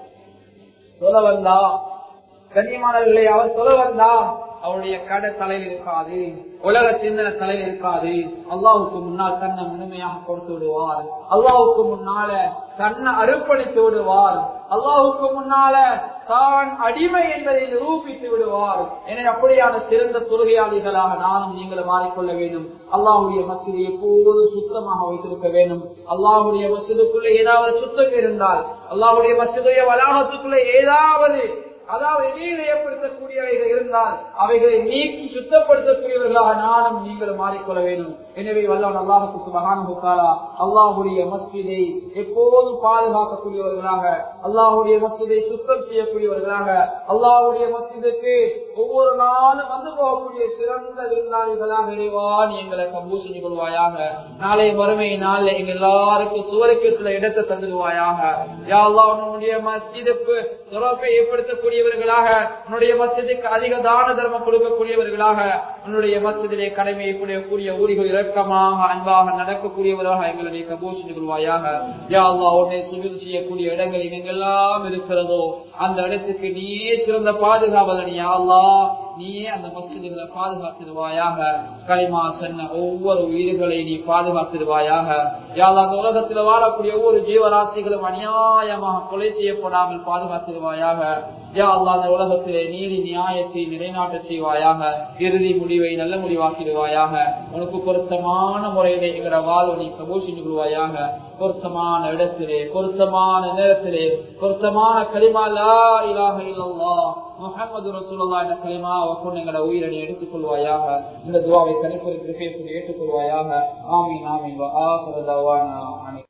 சொல்ல வந்தா கண்ணியமானவர்களை, அவர் சொல்ல வந்தா அவருடைய கடை தலையில் இருக்காது, உலக சிந்தனை தலையில் இருக்காது. அல்லாஹுக்கு முன்னால் தன்னை முழுமையாக கொடுத்து விடுவார். அல்லாஹுக்கு முன்னால தன்னை அர்ப்பணித்து விடுவார். அல்லாஹுக்கு முன்னால தான் அடிமை என்பதை நிரூபித்து விடுவார். எனவே அப்படியான சிறந்த தொழுகையாளிகளாக நானும் நீங்களும் மாறிக்கொள்ள வேண்டும். அல்லாஹுடைய மஸ்ஜிதை எப்போது சுத்தமாக வைத்திருக்க வேண்டும். அல்லாஹுடைய மஸ்ஜிதுக்குள்ள ஏதாவது சுத்தம் இருந்தால், அல்லாஹுடைய மஸ்ஜிதுடைய வளாகத்துக்குள்ள ஏதாவது அதாவது இடையில ஏற்படுத்தக்கூடியவைகள் இருந்தால் அவைகளை நீக்கி சுத்தப்படுத்தக்கூடியவர்களாக நானும் நீங்களும் மாறிக்கொள்ள வேண்டும். எனவே வல்லவன் அல்லாஹ்வுக்கு சுப்ஹானஹு வ தஆலா அல்லாஹ்வுடைய மஸ்ஜிதை எப்போதும் பாதுகாக்கக்கூடியவர்களாக, அல்லாஹ்வுடைய மஸ்ஜிதை சுத்தம் செய்யக்கூடியவர்களாக, அல்லாஹ்வுடைய மஸ்ஜிதுக்கு ஒவ்வொரு நாளும் வந்து போகக்கூடிய சிறந்த விருந்தாளிகளாக இறைவான் எங்களை கபூல் செய்து கொள்வாயாக. நாளை மறுமை நாள் எங்க எல்லாருக்கும் சுவர்க்கத்துல இடத்தை தந்துடுவாயாக. யா அல்லாஹ், உன்னுடைய மஸ்ஜிதுக்கு சிறப்பை ஏற்படுத்தக்கூடிய உன்னுடைய மஸ்ஜிதுக்கு அதிக தான தர்மம் கொடுக்கக்கூடியவர்களாக, உன்னுடைய மஸ்ஜிதிலே கடமையை புரியக்கூடிய ஊரிகள் இரக்கமாக அன்பாக நடக்கக்கூடியவர்களாக எங்களை கபூல் செய்து கொள்வாயாக. யா அல்லாஹ், உன்னை சுஜூத் செய்யக்கூடிய இடங்கள் எங்கெல்லாம் இருக்கிறதோ அந்த இடத்துக்கு நீயே சிறந்த பாதுகாவலன். யா அல்லாஹ், நீயே அந்த மஸ்ஜிதுகளை பாதுகாத்திடுவாயாக. கலிமா சொன்ன ஒவ்வொரு உயிர்களை நீ பாதுகாத்திடுவாயாக. யா அல்லாஹ், அந்த உலகத்தில் வாழக்கூடிய ஒவ்வொரு ஜீவராசிகளும் அநியாயமாக கொலை செய்யப்படாமல் பாதுகாத்திடுவாயாக. யா அல்லாஹ், அந்த உலகத்திலே நீதி நியாயத்தை நிலைநாட்ட செய்வாயாக. இறுதி முடிவை நல்ல முடிவாக்கிடுவாயாக. உனக்கு பொருத்தமான முறையிலே எங்களோட வாழ்வை நீ கபூல் செஞ்சு கொள்வாயாக. பொருத்தமான இடத்திலே, பொருத்தமான நேரத்திலே, பொருத்தமான கலிமா லா இலாஹ இல்லல்லாஹ் முஹம்மது ரசூலுல்லாஹ் என்ற கலிமாவை கொண்டு எங்களோட உயிரை எடுத்துக் கொள்வாயாக. இந்த துஆவை தனிப்பொருள் ஏற்றுக்கொள்வாயாக. ஆமீன் ஆமீன். வ ஆகிரு தஅவானா